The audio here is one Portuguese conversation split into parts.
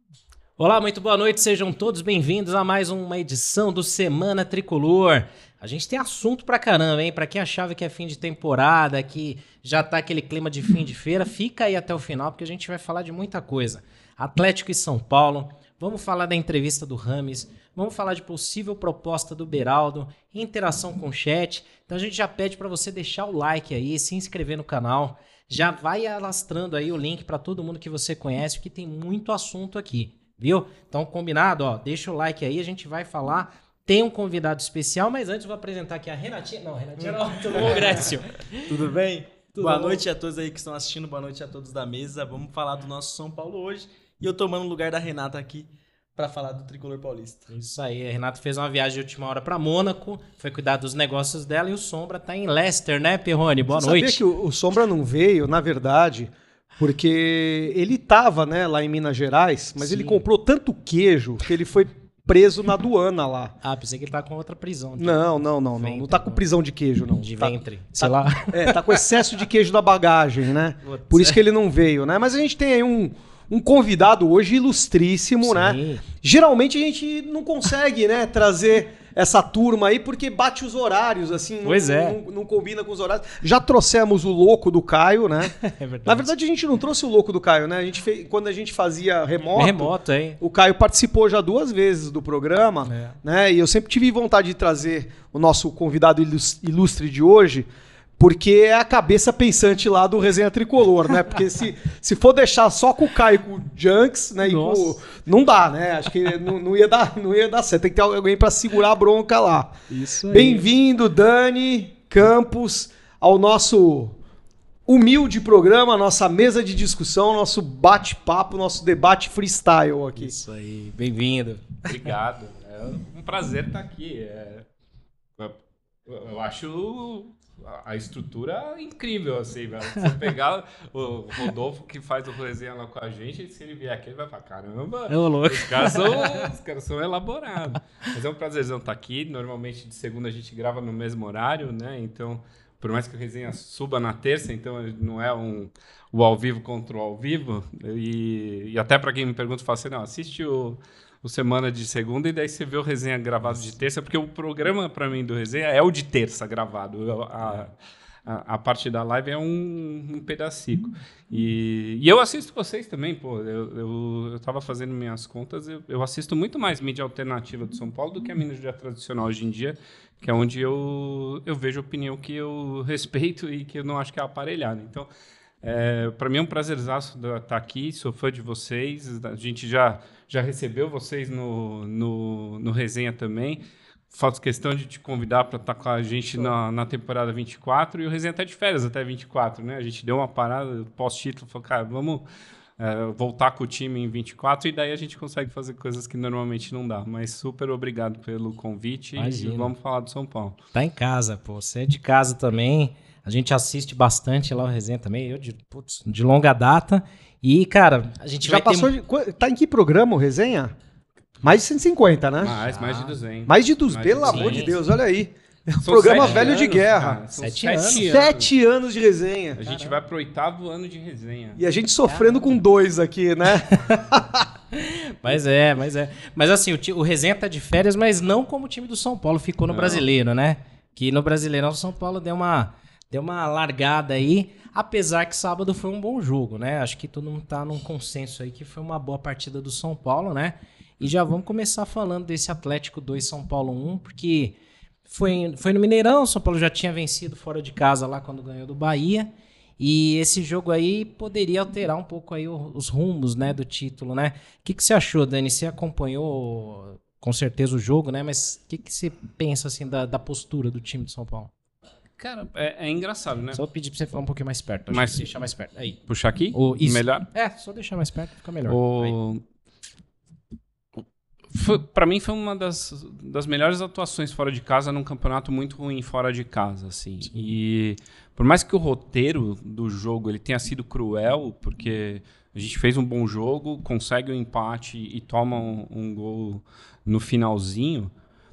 Olá, muito boa noite, sejam todos bem-vindos a mais uma edição do Semana Tricolor. A gente tem assunto pra caramba, hein? Pra quem achava que é fim de temporada, que já tá aquele clima de fim de feira, fica aí até o final, porque a gente vai falar de muita coisa. Atlético e São Paulo, vamos falar da entrevista do Rames, vamos falar de possível proposta do Beraldo, interação com o chat. Então a gente já pede pra você deixar o like aí, se inscrever no canal, já vai alastrando aí o link pra todo mundo que você conhece, porque tem muito assunto aqui. Viu? Então, combinado, ó, deixa o like aí, a gente vai falar. Tem um convidado especial, mas antes eu vou apresentar aqui a Renatinha. Não, Renatinha não, tudo bom, Grécio? Tudo bem? Tudo boa bom? Noite a todos aí que estão assistindo, boa noite a todos da mesa. Vamos falar do nosso São Paulo hoje. E eu tomando o lugar da Renata aqui para falar do Tricolor Paulista. Isso aí, a Renata fez uma viagem de última hora para Mônaco, foi cuidar dos negócios dela e o Sombra tá em Leicester, né, Perrone? Boa noite. Sabia que o Sombra não veio, na verdade, porque ele estava, né, lá em Minas Gerais, mas Sim. ele comprou tanto queijo que ele foi preso na aduana lá. Ah, pensei que ele tá com outra prisão. Não tá com prisão de queijo, não. De Tá- ventre, sei lá. tá com excesso de queijo na bagagem, né? Putz, Por isso que ele não veio, né? Mas a gente tem aí um convidado hoje ilustríssimo, né? Sim. Geralmente a gente não consegue, né, trazer essa turma aí porque bate os horários, assim, Pois é. não combina com os horários. Já trouxemos o louco do Caio, né? É verdade. Na verdade, a gente não trouxe o louco do Caio, né? Quando a gente fazia remoto, Remoto, hein? o Caio participou já 2 vezes do programa, né? E eu sempre tive vontade de trazer o nosso convidado ilustre de hoje, porque é a cabeça pensante lá do Resenha Tricolor, né? Porque se for deixar só com o Caio e com o Junks, né? Não dá, né? Acho que não ia dar certo. Tem que ter alguém para segurar a bronca lá. Isso aí. Bem-vindo, Dani Campos, ao nosso humilde programa, nossa mesa de discussão, nosso bate-papo, nosso debate freestyle aqui. Isso aí, bem-vindo. Obrigado. É um prazer estar aqui. Eu acho a estrutura incrível, assim, velho. Se você pegar o Rodolfo que faz o resenha lá com a gente, se ele vier aqui, ele vai falar, caramba, É o louco. os caras são elaborados. Mas é um prazerzão estar aqui. Normalmente, de segunda, a gente grava no mesmo horário, né? Então, por mais que a resenha suba na terça, então não é o ao vivo contra o ao vivo. E até para quem me pergunta, eu falo assim, não, assiste o Semana de segunda e daí você vê o resenha gravado de terça, porque o programa, para mim, do resenha é o de terça gravado. A parte da live é um pedacico. E eu assisto vocês também, pô. Eu tava fazendo minhas contas, eu assisto muito mais mídia alternativa do São Paulo do que a mídia tradicional hoje em dia, que é onde eu vejo opinião que eu respeito e que eu não acho que é aparelhada. Então, para mim é um prazerzaço estar aqui, sou fã de vocês, a gente já recebeu vocês no Resenha também. Faço questão de te convidar para estar com a gente na temporada 24, e o Resenha está de férias até 24, né? A gente deu uma parada pós-título, falou, cara, vamos voltar com o time em 24, e daí a gente consegue fazer coisas que normalmente não dá. Mas super obrigado pelo convite. Imagina. E vamos falar do São Paulo. Tá em casa, pô. Você é de casa também. A gente assiste bastante lá o resenha também. Eu de longa data. E, cara, a gente Já vai passou ter... Tá em que programa o Resenha? Mais de 150, né? Mais de 200. Mais de 200, Mais de pelo 200. amor de Deus, olha aí. São Programa 7 velho de anos, guerra. cara, são 7 anos. 7 anos de resenha. A gente vai pro 8º ano de resenha. E a gente sofrendo com 2 aqui, né? Mas é. Mas assim, o resenha tá de férias, mas não como o time do São Paulo ficou no Não. Brasileiro, né? Que no Brasileirão o São Paulo deu uma largada aí, apesar que sábado foi um bom jogo, né? Acho que todo mundo tá num consenso aí que foi uma boa partida do São Paulo, né? E já vamos começar falando desse Atlético 2, São Paulo 1, porque foi no Mineirão, o São Paulo já tinha vencido fora de casa lá quando ganhou do Bahia, e esse jogo aí poderia alterar um pouco aí os rumos, né, do título, né? O que você achou, Dani? Você acompanhou com certeza o jogo, né? Mas o que você pensa, assim, da postura do time de São Paulo? Cara, é engraçado, né? Só vou pedir pra você ficar um pouquinho mais perto. Mas- Deixar mais perto. Aí. Puxar aqui? Isso. Melhor? Só deixar mais perto fica melhor. Aí. Pra mim foi uma das melhores atuações fora de casa num campeonato muito ruim fora de casa, assim. E por mais que o roteiro do jogo ele tenha sido cruel, porque a gente fez um bom jogo, consegue um empate e toma um gol no finalzinho,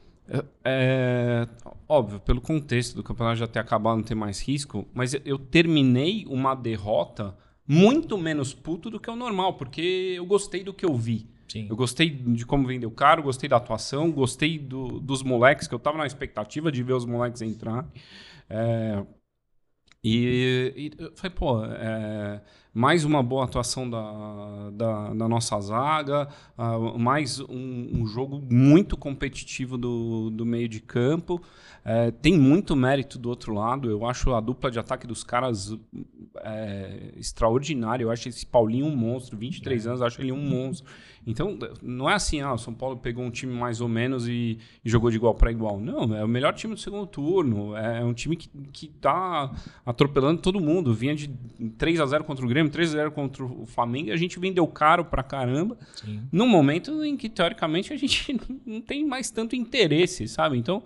óbvio, pelo contexto do campeonato já ter acabado, não ter mais risco, mas eu terminei uma derrota muito menos puto do que o normal, porque eu gostei do que eu vi. Sim. Eu gostei de como vendeu o cara, gostei da atuação, gostei dos moleques, que eu tava na expectativa de ver os moleques entrar. E eu falei, pô, mais uma boa atuação da nossa zaga, mais um jogo muito competitivo do meio de campo. Tem muito mérito do outro lado. Eu acho a dupla de ataque dos caras extraordinária. Eu acho esse Paulinho um monstro, 23 anos, eu acho ele um monstro. Então, não é assim, o São Paulo pegou um time mais ou menos e jogou de igual para igual. Não, é o melhor time do segundo turno. É um time que tá atropelando todo mundo. Vinha de 3-0 contra o Grêmio, 3-0 contra o Flamengo, e a gente vendeu caro pra caramba. Sim. Num momento em que, teoricamente, a gente não tem mais tanto interesse, sabe? Então,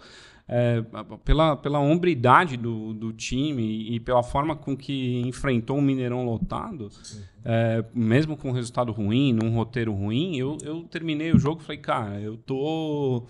pela hombridade do time e pela forma com que enfrentou um Mineirão lotado, mesmo com um resultado ruim, num roteiro ruim, eu terminei o jogo e falei, cara, eu tô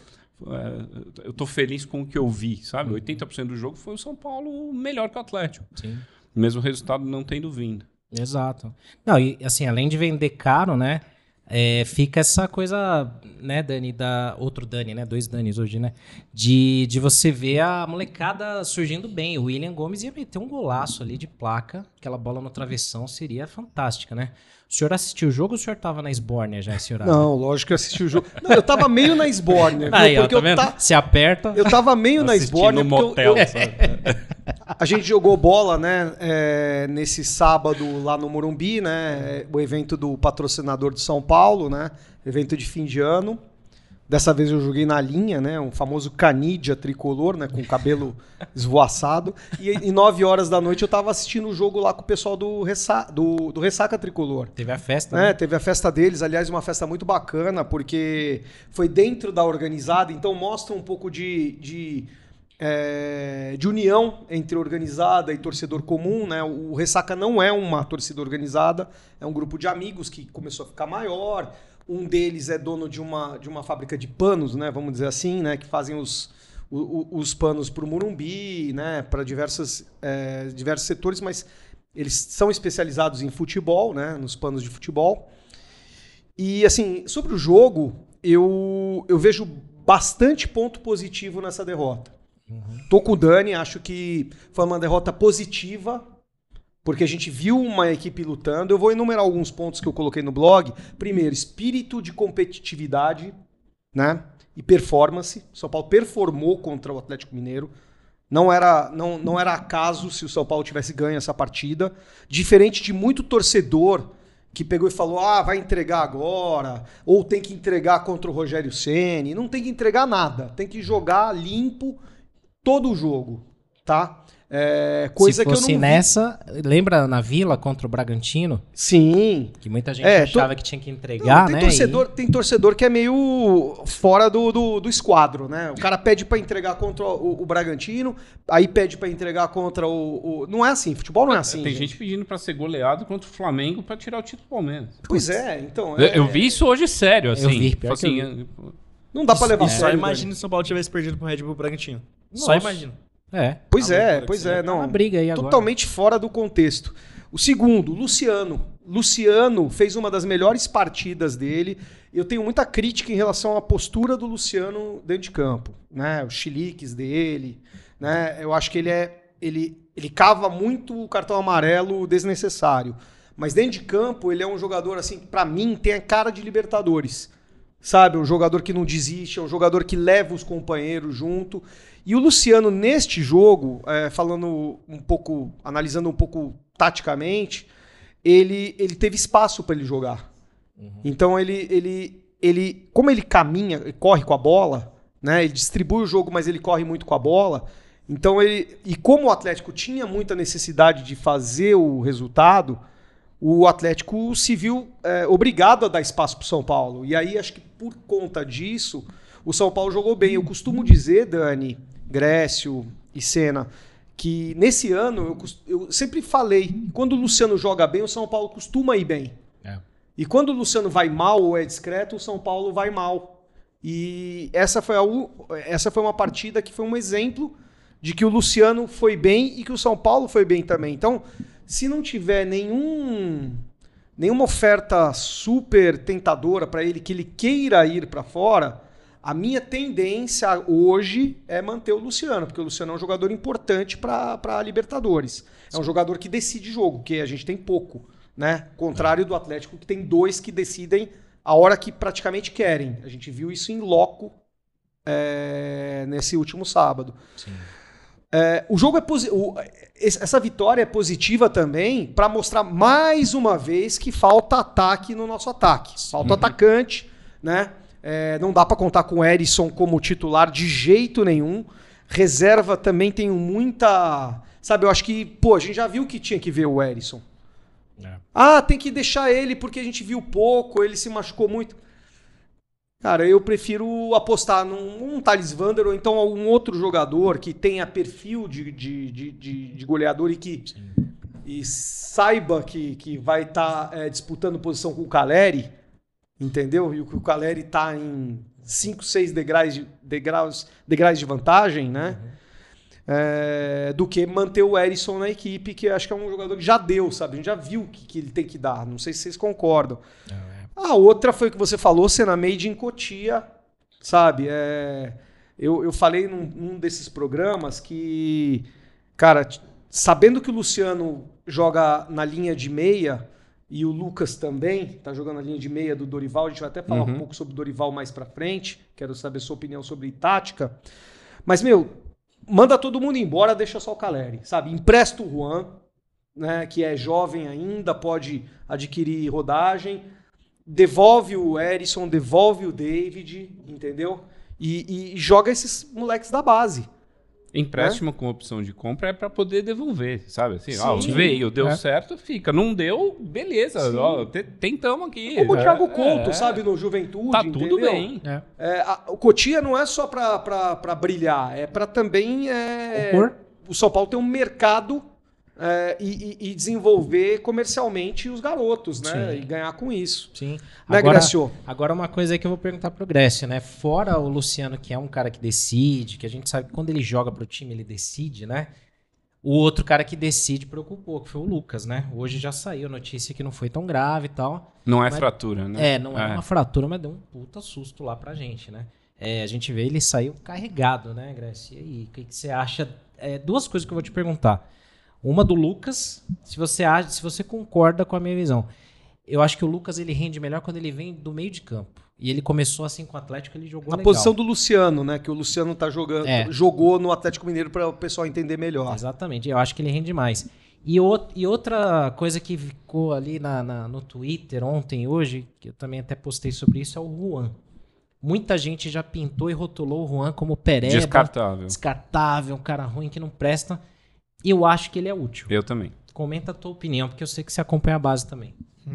feliz com o que eu vi, sabe? 80% do jogo foi o São Paulo melhor que o Atlético. Sim. Mesmo o resultado não tendo vindo. Exato. Não, e assim, além de vender caro, né? Fica essa coisa, né, Dani, outro Dani, né? 2 Danis hoje, né? De você ver a molecada surgindo bem. O William Gomes ia meter um golaço ali de placa. Aquela bola no travessão seria fantástica, né? O senhor assistiu o jogo ou o senhor tava na esbórnia já esse horário? Não, lógico que eu assisti o jogo. Não, eu tava meio na esbórnia. Aí, ó, porque tá vendo? Se aperta. Eu tava meio na esbórnia. No motel, sabe? A gente jogou bola, né, nesse sábado lá no Morumbi, né, o evento do patrocinador de São Paulo, né, evento de fim de ano. Dessa vez eu joguei na linha, né, um famoso canídia tricolor, né, com o cabelo esvoaçado. E 9 horas da noite eu tava assistindo o jogo lá com o pessoal do Ressaca Tricolor. Teve a festa, né? Teve a festa deles, aliás, uma festa muito bacana, porque foi dentro da organizada, então mostra um pouco de união entre organizada e torcedor comum, né? O Ressaca não é uma torcida organizada, é um grupo de amigos que começou a ficar maior. Um deles é dono de uma fábrica de panos, né? Vamos dizer assim, né? Que fazem os panos para o Morumbi, né? Para diversos setores, mas eles são especializados em futebol, né? Nos panos de futebol. E assim, sobre o jogo, eu vejo bastante ponto positivo nessa derrota. Tô com o Dani, acho que foi uma derrota positiva, porque a gente viu uma equipe lutando. Eu vou enumerar alguns pontos que eu coloquei no blog. Primeiro, espírito de competitividade, né? E performance. São Paulo performou contra o Atlético Mineiro. Não era acaso se o São Paulo tivesse ganho essa partida. Diferente de muito torcedor que pegou e falou, vai entregar agora, ou tem que entregar contra o Rogério Ceni. Não tem que entregar nada, tem que jogar limpo todo o jogo, tá? Coisa Se fosse que eu não nessa, lembra na Vila contra o Bragantino? Sim. Que muita gente achava que tinha que entregar, tem né? Tem torcedor que é meio fora do esquadro, né? O cara pede pra entregar contra o Bragantino, aí pede pra entregar contra o... Não é assim, futebol não é assim. Tem gente pedindo pra ser goleado contra o Flamengo pra tirar o título do Palmeiras. Pois então... Eu vi isso hoje sério, assim. Eu vi, pior assim, que eu Não dá pra levar a Só sério. imagina se o São Paulo tivesse perdido pro Red Bull Bragantino. Nossa. Só imagina. Pois é, não. Uma briga aí agora. Totalmente fora do contexto. O segundo, Luciano. Luciano fez uma das melhores partidas dele. Eu tenho muita crítica em relação à postura do Luciano dentro de campo, né? Os chiliques dele, né? Eu acho que ele cava muito o cartão amarelo desnecessário. Mas dentro de campo, ele é um jogador, assim, pra mim, tem a cara de Libertadores. Sabe? Um jogador que não desiste, é um jogador que leva os companheiros junto. E o Luciano, neste jogo, analisando um pouco taticamente, ele teve espaço para ele jogar. Então, como ele caminha, corre com a bola, né? Ele distribui o jogo, mas ele corre muito com a bola. Então, e como o Atlético tinha muita necessidade de fazer o resultado, o Atlético se viu obrigado a dar espaço para o São Paulo. E aí, acho que por conta disso, o São Paulo jogou bem. Eu costumo dizer, Dani, Grécio e Senna, que nesse ano eu sempre falei, quando o Luciano joga bem, o São Paulo costuma ir bem. E quando o Luciano vai mal ou é discreto, o São Paulo vai mal. E essa foi uma partida que foi um exemplo de que o Luciano foi bem e que o São Paulo foi bem também. Então, se não tiver nenhuma oferta super tentadora para ele, que ele queira ir para fora, a minha tendência hoje é manter o Luciano, porque o Luciano é um jogador importante para a Libertadores. É um jogador que decide jogo, que a gente tem pouco, né? Contrário do Atlético, que tem 2 que decidem a hora que praticamente querem. A gente viu isso em loco nesse último sábado. Sim. O jogo essa vitória é positiva também para mostrar mais uma vez que falta ataque no nosso ataque. Falta atacante, né? Não dá para contar com o Erisson como titular de jeito nenhum. Reserva também tem muita... Sabe, eu acho que, a gente já viu que tinha que ver o Erisson. Tem que deixar ele porque a gente viu pouco, ele se machucou muito. Cara, eu prefiro apostar num Thales Vander ou então algum outro jogador que tenha perfil de goleador e saiba que vai estar disputando posição com o Caleri, entendeu? E o Caleri está em 5, 6 degraus de vantagem, né? Do que manter o Erisson na equipe, que eu acho que é um jogador que já deu, sabe? A gente já viu o que ele tem que dar. Não sei se vocês concordam. A outra foi o que você falou, Senna Made em Cotia, sabe? Eu falei num desses programas que, cara, sabendo que o Luciano joga na linha de meia e o Lucas também tá jogando na linha de meia do Dorival, a gente vai até falar um pouco sobre o Dorival mais pra frente, quero saber sua opinião sobre tática, mas, manda todo mundo embora, deixa só o Caleri, sabe? Empresta o Juan, né, que é jovem ainda, pode adquirir rodagem, devolve o Erisson, devolve o David, entendeu? E joga esses moleques da base. Empréstimo com opção de compra é para poder devolver, sabe? Assim, veio, deu certo, fica. Não deu, beleza. Tentamos aqui. Como o Thiago Couto, sabe, no Juventude. Tá tudo bem. O Cotia não é só para brilhar, é para também o São Paulo ter um mercado e desenvolver comercialmente os garotos, né? Sim. E ganhar com isso. Sim. Né, Grécio? Agora uma coisa aí que eu vou perguntar pro Grécio, né? Fora o Luciano, que é um cara que decide, que a gente sabe que quando ele joga pro time, ele decide, né? O outro cara que decide preocupou, que foi o Lucas, né? Hoje já saiu a notícia que não foi tão grave e tal. Não é fratura, né? Não é uma fratura, mas deu um puta susto lá pra gente, né? A gente vê ele saiu carregado, né, Grécio? E aí, o que você acha? Duas coisas que eu vou te perguntar. Uma do Lucas, se você concorda com a minha visão. Eu acho que o Lucas ele rende melhor quando ele vem do meio de campo. E ele começou assim com o Atlético, ele jogou legal. Posição do Luciano, né? Que o Luciano jogou no Atlético Mineiro para o pessoal entender melhor. Exatamente, eu acho que ele rende mais. E outra coisa que ficou ali no Twitter ontem e hoje, que eu também até postei sobre isso, é o Juan. Muita gente já pintou e rotulou o Juan como pereba. Descartável, um cara ruim que não presta. E eu acho que ele é útil. Eu também. Comenta a tua opinião, porque eu sei que você acompanha a base também.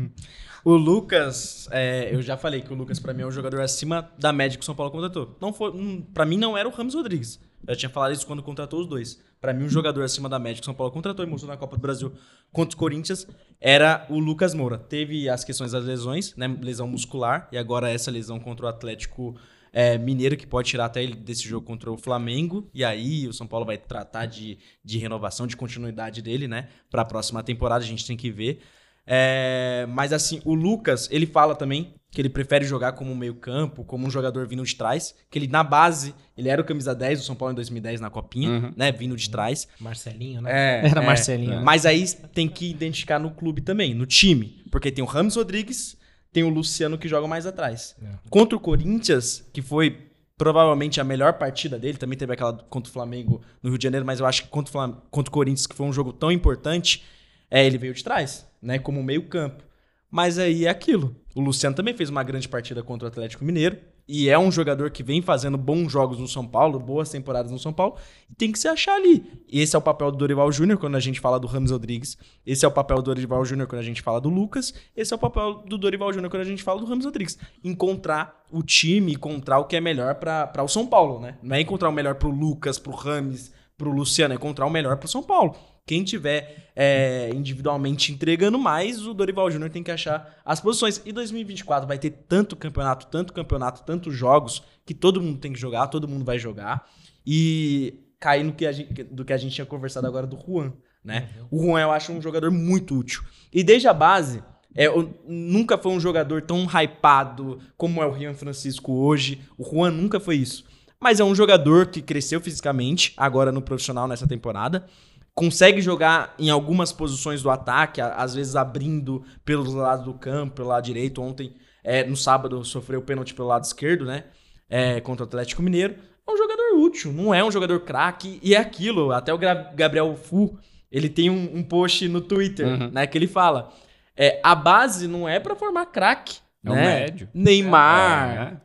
O Lucas, eu já falei que o Lucas pra mim é um jogador acima da média que o São Paulo contratou. Pra mim não era o Ramos Rodrigues. Eu já tinha falado isso quando contratou os dois. Pra mim um jogador acima da média que o São Paulo contratou e mostrou na Copa do Brasil contra os Corinthians era o Lucas Moura. Teve as questões das lesões, né? Lesão muscular e agora essa lesão contra o Atlético Mineiro, que pode tirar até ele desse jogo contra o Flamengo. E aí o São Paulo vai tratar de renovação, de continuidade dele, né? Pra próxima temporada, a gente tem que ver. Mas assim, o Lucas, ele fala também que ele prefere jogar como um meio campo, como um jogador vindo de trás, que ele na base, ele era o camisa 10 do São Paulo em 2010 na Copinha, né? Vindo de trás. Marcelinho, né? Era Marcelinho. Mas aí tem que identificar no clube também, no time. Porque tem o Ramos Rodrigues, tem o Luciano que joga mais atrás. Contra o Corinthians, que foi provavelmente a melhor partida dele, também teve aquela contra o Flamengo no Rio de Janeiro, mas eu acho que contra o Corinthians, que foi um jogo tão importante, ele veio de trás, né? Como meio campo. Mas aí é aquilo. O Luciano também fez uma grande partida contra o Atlético Mineiro e é um jogador que vem fazendo bons jogos no São Paulo, boas temporadas no São Paulo, e tem que se achar ali. E esse é o papel do Dorival Júnior quando a gente fala do Ramos Rodrigues, esse é o papel do Dorival Júnior quando a gente fala do Lucas, esse é o papel do Dorival Júnior quando a gente fala do Ramos Rodrigues. Encontrar o time, encontrar o que é melhor para o São Paulo, né? Não é encontrar o melhor pro Lucas, pro Rames, pro Luciano, é encontrar o melhor pro São Paulo. Quem tiver individualmente entregando mais, o Dorival Júnior tem que achar as posições. E 2024 vai ter tanto campeonato, tantos jogos, que todo mundo tem que jogar, todo mundo vai jogar. E cair do que a gente tinha conversado agora do Juan, né? O Juan eu acho um jogador muito útil. E desde a base, nunca foi um jogador tão hypado como é o Rian Francisco hoje. O Juan nunca foi isso. Mas é um jogador que cresceu fisicamente, agora no profissional nessa temporada. Consegue jogar em algumas posições do ataque, às vezes abrindo pelos lados do campo, pelo lado direito. Ontem, no sábado, sofreu pênalti pelo lado esquerdo, né? Contra o Atlético Mineiro. É um jogador útil, não é um jogador craque. E é aquilo, até o Gabriel Fu, ele tem um post no Twitter, né? Que ele fala, a base não é pra formar craque. É né? o médio. Neymar,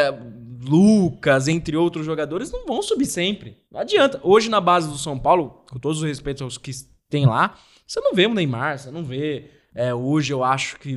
Lucas, entre outros jogadores, não vão subir sempre. Não adianta. Hoje, na base do São Paulo, com todos os respeitos aos que tem lá, você não vê o Neymar, você não vê... hoje eu acho que...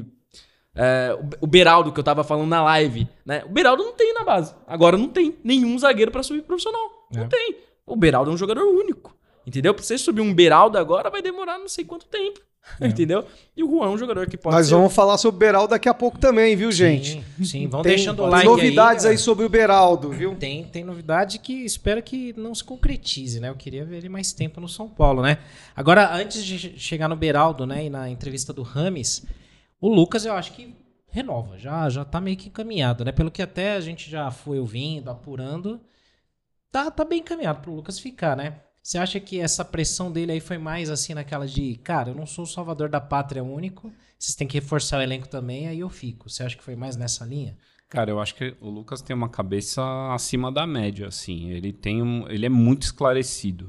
o Beraldo, que eu tava falando na live, né? O Beraldo não tem na base. Agora não tem nenhum zagueiro pra subir profissional. Não tem. O Beraldo é um jogador único. Entendeu? Pra você subir um Beraldo agora vai demorar não sei quanto tempo. Entendeu? E o Juan é um jogador que pode Nós vamos falar sobre o Beraldo daqui a pouco também, viu, gente? Sim, vão Tem deixando o like novidades aí aí sobre o Beraldo, viu? Tem novidade que espero que não se concretize, né? Eu queria ver ele mais tempo no São Paulo, né? Agora, antes de chegar no Beraldo, né, e na entrevista do Rames, o Lucas eu acho que renova, já tá meio que encaminhado, né? Pelo que até a gente já foi ouvindo, apurando, tá bem encaminhado pro Lucas ficar, né? Você acha que essa pressão dele aí foi mais assim naquela de, cara, eu não sou o salvador da pátria único, vocês têm que reforçar o elenco também, aí eu fico. Você acha que foi mais nessa linha? Cara, eu acho que o Lucas tem uma cabeça acima da média, assim. Ele é muito esclarecido.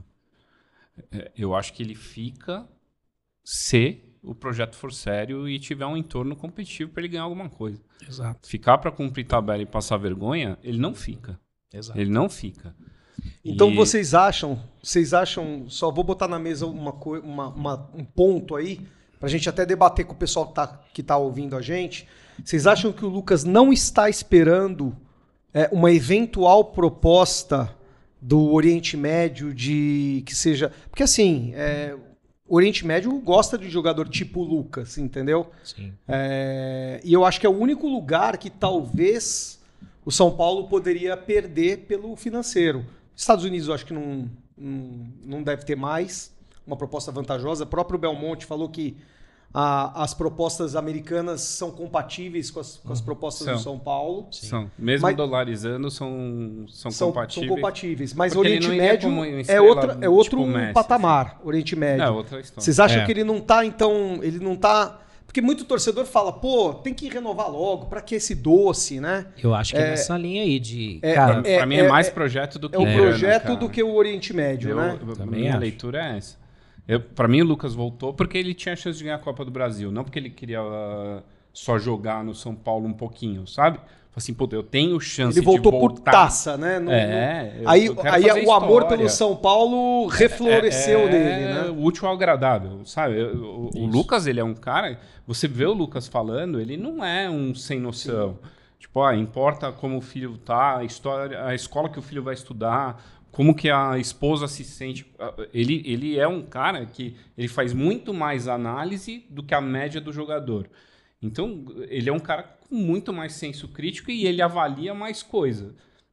Eu acho que ele fica se o projeto for sério e tiver um entorno competitivo para ele ganhar alguma coisa. Exato. Ficar para cumprir tabela e passar vergonha, ele não fica. Exato. Ele não fica. Então vocês acham, só vou botar na mesa um ponto aí, pra gente até debater com o pessoal que tá ouvindo a gente. Vocês acham que o Lucas não está esperando uma eventual proposta do Oriente Médio de que seja... Porque assim, o Oriente Médio gosta de jogador tipo Lucas, entendeu? Sim. E eu acho que é o único lugar que talvez o São Paulo poderia perder pelo financeiro. Estados Unidos eu acho que não deve ter mais uma proposta vantajosa. O próprio Belmonte falou que as propostas americanas são compatíveis com as propostas do São Paulo. São. Mesmo dolarizando, são compatíveis. São compatíveis. Mas o Porque Oriente ele não iria Médio como é outro tipo Messi, patamar. assim. Oriente Médio. É outra história. Vocês acham que ele não tá, então... Ele não tá... Porque muito torcedor fala, pô, tem que renovar logo, pra que esse doce, né? Eu acho que é nessa linha aí de... Cara, pra mim é mais projeto do que... É o projeto do que o Oriente Médio, né? Minha leitura é essa. Pra mim o Lucas voltou porque ele tinha a chance de ganhar a Copa do Brasil, não porque ele queria só jogar no São Paulo um pouquinho, sabe? Assim, pô, eu tenho chance de voltar. Ele voltou por taça, né? Aí o amor pelo São Paulo refloresceu nele, né? O útil ao agradável, sabe? O Lucas, ele é um cara... Você vê o Lucas falando, ele não é um sem noção. Sim. Tipo, importa como o filho tá, a escola que o filho vai estudar, como que a esposa se sente. Ele é um cara que ele faz muito mais análise do que a média do jogador. Então, ele é um cara com muito mais senso crítico e ele avalia mais coisa.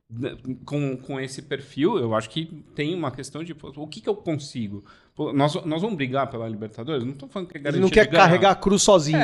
Com esse perfil, eu acho que tem uma questão de o que eu consigo? Pô, nós vamos brigar pela Libertadores? Não estou falando que é garantia. Ele não quer carregar a cruz sozinho.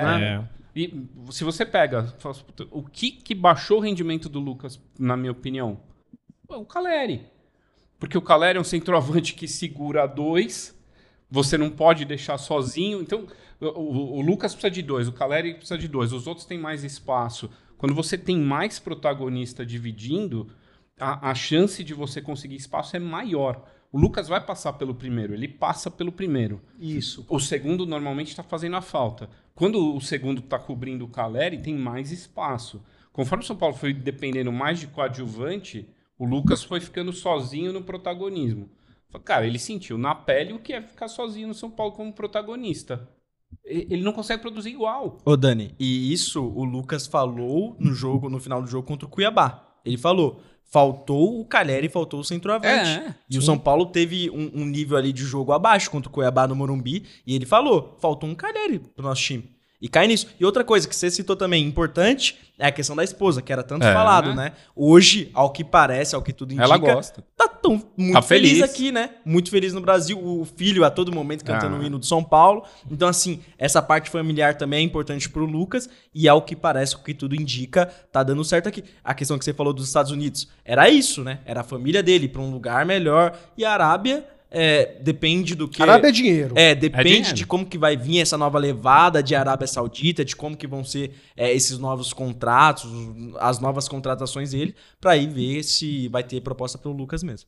E se você pega, o que baixou o rendimento do Lucas, na minha opinião? O Caleri. Porque o Caleri é um centroavante que segura 2, você não pode deixar sozinho. Então, o Lucas precisa de 2, o Caleri precisa de 2, os outros têm mais espaço. Quando você tem mais protagonista dividindo, a chance de você conseguir espaço é maior. O Lucas vai passar pelo primeiro, ele passa pelo primeiro. Isso. O segundo normalmente está fazendo a falta. Quando o segundo está cobrindo o Caleri, tem mais espaço. Conforme o São Paulo foi dependendo mais de coadjuvante, o Lucas foi ficando sozinho no protagonismo. Cara, ele sentiu na pele o que é ficar sozinho no São Paulo como protagonista. Ele não consegue produzir igual. Ô, Dani, e isso o Lucas falou no final do jogo contra o Cuiabá. Ele falou, faltou o Caleri e faltou o centroavante. E o São Paulo teve um nível ali de jogo abaixo contra o Cuiabá no Morumbi. E ele falou, faltou um Caleri pro nosso time. E cai nisso. E outra coisa que você citou também, importante, é a questão da esposa, que era tanto falado, né? Hoje, ao que parece, ao que tudo indica... Ela gosta. Tá muito Tá feliz feliz aqui, né? Muito feliz no Brasil. O filho a todo momento cantando o hino do São Paulo. Então, assim, essa parte familiar também é importante pro Lucas. E ao que parece, o que tudo indica, tá dando certo aqui. A questão que você falou dos Estados Unidos, era isso, né? Era a família dele pra um lugar melhor. E a Arábia... depende do que... Arábia é dinheiro. Depende dinheiro. de como que vai vir essa nova levada de Arábia Saudita, de como que vão ser esses novos contratos, as novas contratações dele, pra ir ver se vai ter proposta pro Lucas mesmo.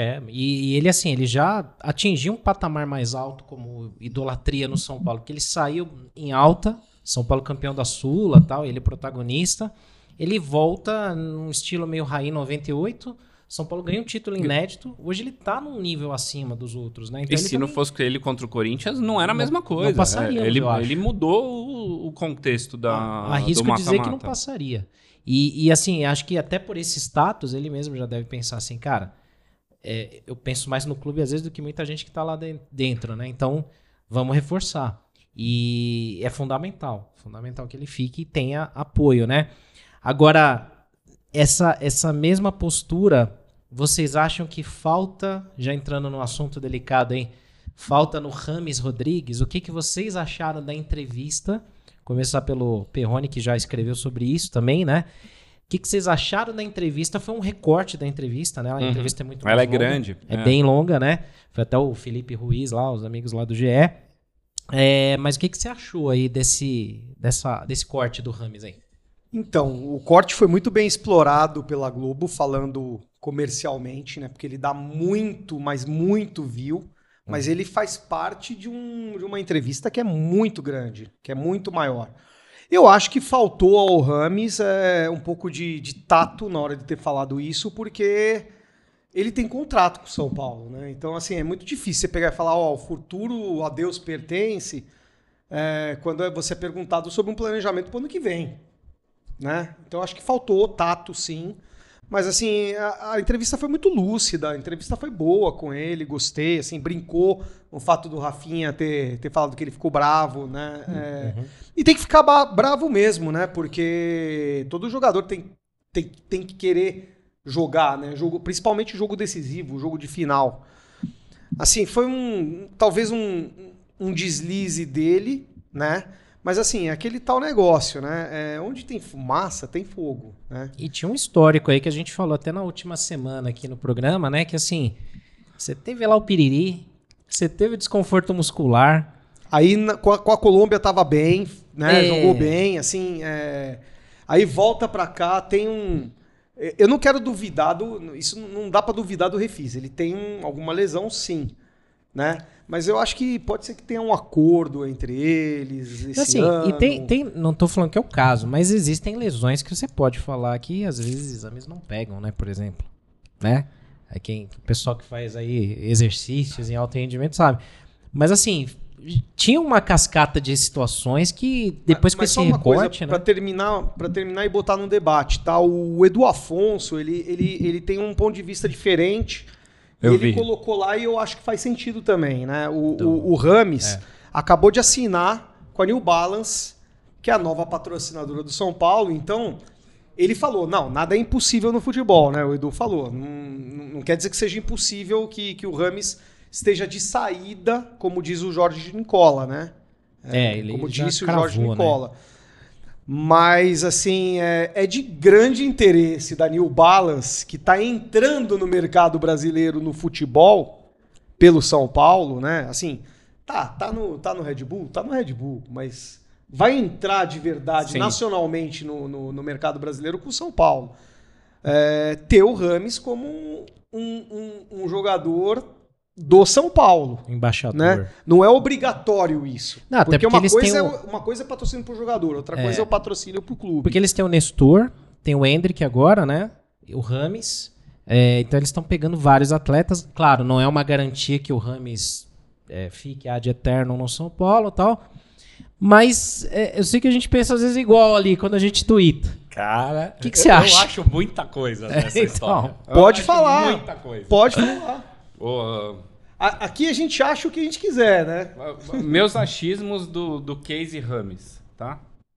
E ele, assim, ele já atingiu um patamar mais alto como idolatria no São Paulo, porque ele saiu em alta, São Paulo campeão da Sula, tal, ele protagonista, ele volta num estilo meio Raí 98, São Paulo ganha um título inédito. Hoje ele tá num nível acima dos outros, né? Então e se não fosse ele contra o Corinthians, não era a mesma coisa. Não passaria, ele mudou o contexto do arrisco mata-mata. dizer que não passaria. E assim, acho que até por esse status, ele mesmo já deve pensar assim, cara, eu penso mais no clube às vezes do que muita gente que tá lá dentro, né? Então, vamos reforçar. E é fundamental que ele fique e tenha apoio, né? Agora, essa mesma postura... Vocês acham que falta, já entrando no assunto delicado, hein? Falta no Rames Rodrigues? O que vocês acharam da entrevista? Começar pelo Perrone, que já escreveu sobre isso também, né? O que vocês acharam da entrevista? Foi um recorte da entrevista, né? A entrevista é muito mais Ela é longa. grande. É bem longa, né? Foi até o Felipe Ruiz lá, os amigos lá do GE. Mas o que você achou aí desse corte do Rames aí? Então, o corte foi muito bem explorado pela Globo, falando comercialmente, né? Porque ele dá muito, mas muito view, mas ele faz parte de uma entrevista que é muito grande, que é muito maior. Eu acho que faltou ao Rames um pouco de tato na hora de ter falado isso, porque ele tem contrato com o São Paulo, né? Então, assim, é muito difícil você pegar e falar, o futuro a Deus pertence, quando você é perguntado sobre um planejamento para o ano que vem. Né? Então acho que faltou tato, sim. Mas assim, a entrevista foi muito lúcida, a entrevista foi boa com ele, gostei, assim, brincou no fato do Rafinha ter falado que ele ficou bravo, né? E tem que ficar bravo mesmo, né? Porque todo jogador tem que querer jogar, né? Principalmente jogo decisivo, jogo de final. Assim, foi talvez um deslize dele, né? Mas assim, aquele tal negócio, né? Onde tem fumaça, tem fogo, né? E tinha um histórico aí que a gente falou até na última semana aqui no programa, né? Que assim, você teve lá o piriri, você teve o desconforto muscular. Aí com a Colômbia tava bem, né? Jogou bem, assim. Aí volta pra cá, tem eu não quero duvidar isso não dá pra duvidar do Refis. Ele tem alguma lesão, sim, né? Mas eu acho que pode ser que tenha um acordo entre eles esse ano. E não tô falando que é o caso, mas existem lesões que você pode falar que às vezes exames não pegam, né? Por exemplo, né? O pessoal que faz aí exercícios em alto rendimento sabe. Mas assim, tinha uma cascata de situações que depois com esse recorte, né? Para terminar e botar no debate, tá? O Edu Afonso, ele tem um ponto de vista diferente. Ele colocou lá e eu acho que faz sentido também, né? O Rames acabou de assinar com a New Balance, que é a nova patrocinadora do São Paulo. Então, ele falou, nada é impossível no futebol, né? O Edu falou. Não quer dizer que seja impossível que o Rames esteja de saída, como diz o Jorge Nicola, né? Como disse o Jorge Nicola. Né? Mas, assim, é de grande interesse da New Balance, que está entrando no mercado brasileiro no futebol, pelo São Paulo, né? Assim, tá no Red Bull? Tá no Red Bull, mas vai entrar de verdade, sim, nacionalmente no mercado brasileiro com o São Paulo. Ter o Rames como um jogador do São Paulo. Embaixador. Né? Não é obrigatório isso. Não, porque uma coisa é patrocínio pro jogador, outra coisa é o patrocínio pro clube. Porque eles têm o Nestor, tem o Hendrick agora, né? O Rames. Então eles estão pegando vários atletas. Claro, não é uma garantia que o Rames fique ad eterno no São Paulo e tal. Mas eu sei que a gente pensa às vezes igual ali, quando a gente tuita. Cara, o que você acha? Eu acho muita coisa nessa história. Pode falar. Muita coisa. Pode falar. Aqui a gente acha o que a gente quiser, né? Meus achismos do case Rames, tá?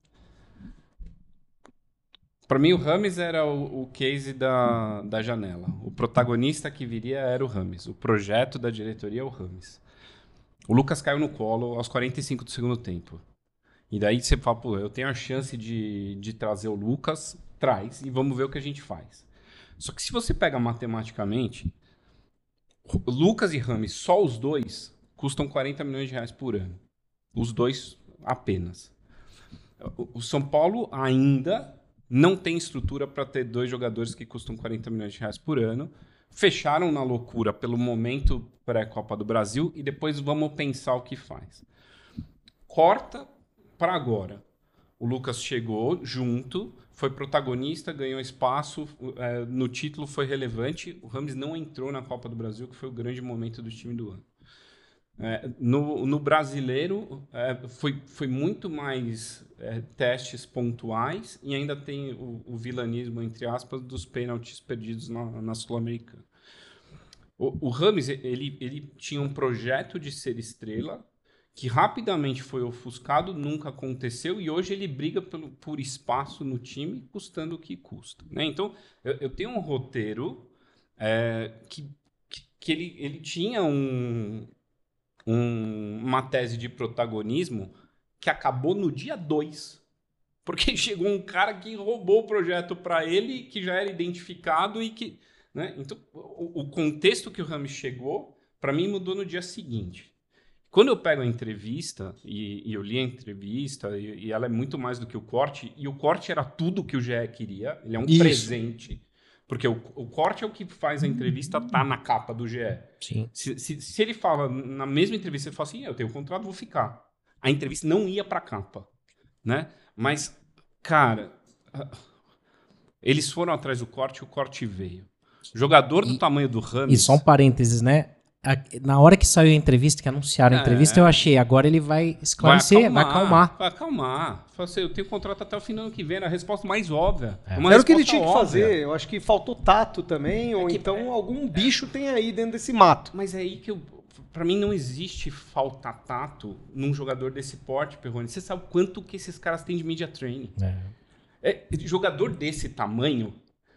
Para mim, o Rames era o case da janela. O protagonista que viria era o Rames. O projeto da diretoria é o Rames. O Lucas caiu no colo aos 45 do segundo tempo. E daí você fala, pô, eu tenho a chance de trazer o Lucas, traz, e vamos ver o que a gente faz. Só que se você pega matematicamente, Lucas e Rames, só os dois, custam 40 milhões de reais por ano. Os dois apenas. O São Paulo ainda não tem estrutura para ter 2 jogadores que custam 40 milhões de reais por ano. Fecharam na loucura pelo momento pré-Copa do Brasil e depois vamos pensar o que faz. Corta para agora. O Lucas chegou junto, foi protagonista, ganhou espaço, no título foi relevante. O Rames não entrou na Copa do Brasil, que foi o grande momento do time do ano. No brasileiro, foi muito mais testes pontuais e ainda tem o vilanismo, entre aspas, dos pênaltis perdidos na Sul-Americana. O Rames, ele tinha um projeto de ser estrela que rapidamente foi ofuscado, nunca aconteceu, e hoje ele briga por espaço no time, custando o que custa, né? Então, eu tenho um roteiro que ele tinha uma tese de protagonismo que acabou no dia 2. Porque chegou um cara que roubou o projeto para ele, que já era identificado e que... né? Então, o contexto que o Rames chegou, para mim, mudou no dia seguinte. Quando eu pego a entrevista, e eu li a entrevista, e ela é muito mais do que o corte, e o corte era tudo que o GE queria, ele é um presente, porque o corte é o que faz a entrevista estar na capa do GE. Sim. Se ele fala, na mesma entrevista, ele fala assim, eu tenho um contrato, vou ficar. A entrevista não ia para a capa, né? Mas, cara, eles foram atrás do corte e o corte veio. Jogador do tamanho do Rames... E só um parênteses, né? Na hora que saiu a entrevista, que anunciaram a entrevista, eu achei, agora ele vai esclarecer, vai acalmar. Vai acalmar. Fala assim, eu tenho contrato até o final do ano que vem, era a resposta mais óbvia. Era o que ele tinha que fazer. Eu acho que faltou tato também, ou então algum bicho tem aí dentro desse mato. Mas é aí que pra mim não existe falta tato num jogador desse porte, Perrone. Você sabe quanto que esses caras têm de media training. Jogador desse tamanho...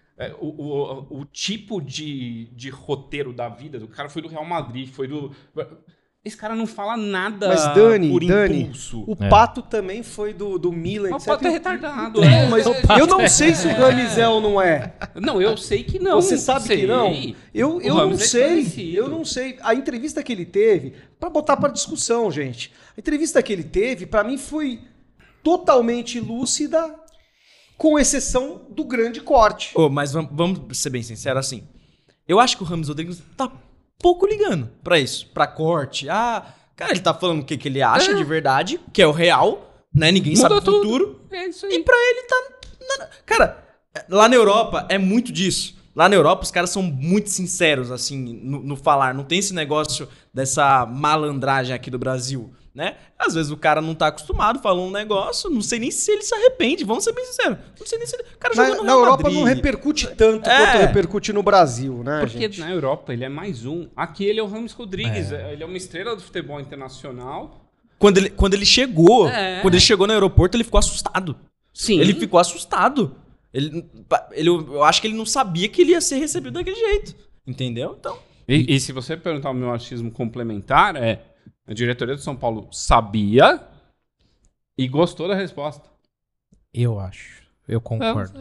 O tipo de roteiro da vida do cara foi do Real Madrid, foi do... Esse cara não fala nada. Mas Dani, por impulso. O Pato também foi do Milan. O Pato é retardado. Mas eu não sei se o Rames é ou não é. Não, eu sei que não. Você sabe que não? Eu não sei. Eu não sei. A entrevista que ele teve, para botar para discussão, gente. A entrevista que ele teve, para mim, foi totalmente lúcida, com exceção do grande corte. Mas vamos ser bem sinceros assim. Eu acho que o Rames Rodrigues tá pouco ligando pra isso, pra corte. Cara, ele tá falando o que ele acha de verdade, que é o real, né? Ninguém sabe o futuro. É isso aí. E pra ele tá... Cara, lá na Europa é muito disso. Lá na Europa os caras são muito sinceros, assim, no falar. Não tem esse negócio dessa malandragem aqui do Brasil, né? Às vezes o cara não tá acostumado, falou um negócio, não sei nem se ele se arrepende, vamos ser bem sinceros. Não sei nem se ele... O cara jogou no na Real Europa Madrid. não repercute tanto quanto repercute no Brasil, né, Porque gente? na Europa ele é mais um. Aqui ele é o Rames Rodrigues, ele é uma estrela do futebol internacional. Quando ele chegou no aeroporto, ele ficou assustado. Sim. Ele ficou assustado. Eu acho que ele não sabia que ele ia ser recebido daquele jeito. Entendeu? Então... E se você perguntar o meu achismo complementar, a diretoria do São Paulo sabia e gostou da resposta. Eu acho. Eu concordo.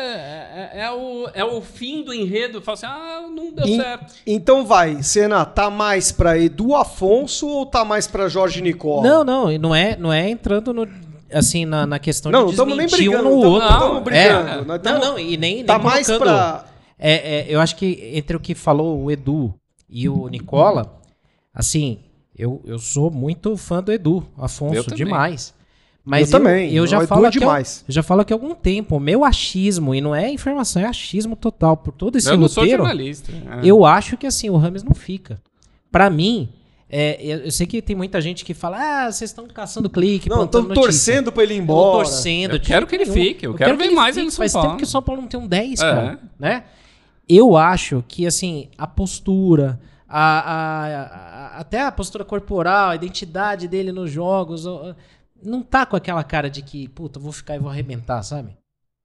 É o fim do enredo. Fala assim, não deu certo. Então vai, Senna, tá mais pra Edu Afonso ou tá mais pra Jorge Nicola? Não, e não é entrando no... assim, na questão não, de desmentir nem um no outro. Não estamos brigando. Não, e nem tá nem mais pra... eu acho que entre o que falou o Edu e o Nicola, assim, eu sou muito fã do Edu Afonso, demais. Mas eu também. Eu já Edu falo demais. eu já falo aqui há algum tempo, o meu achismo, e não é informação, é achismo total, por todo esse eu não sou roteiro, jornalista. eu acho que assim, o Rames não fica. Pra mim... eu sei que tem muita gente que fala, vocês estão caçando clique, não, estão torcendo pra ele ir embora. Eu tô torcendo. Eu quero que ele fique, eu quero ver mais ele no São Paulo. Faz tempo que o São Paulo não tem um 10, cara, né? Eu acho que, assim, a postura, até a postura corporal, a identidade dele nos jogos, não tá com aquela cara de que, puta, vou ficar e vou arrebentar, sabe?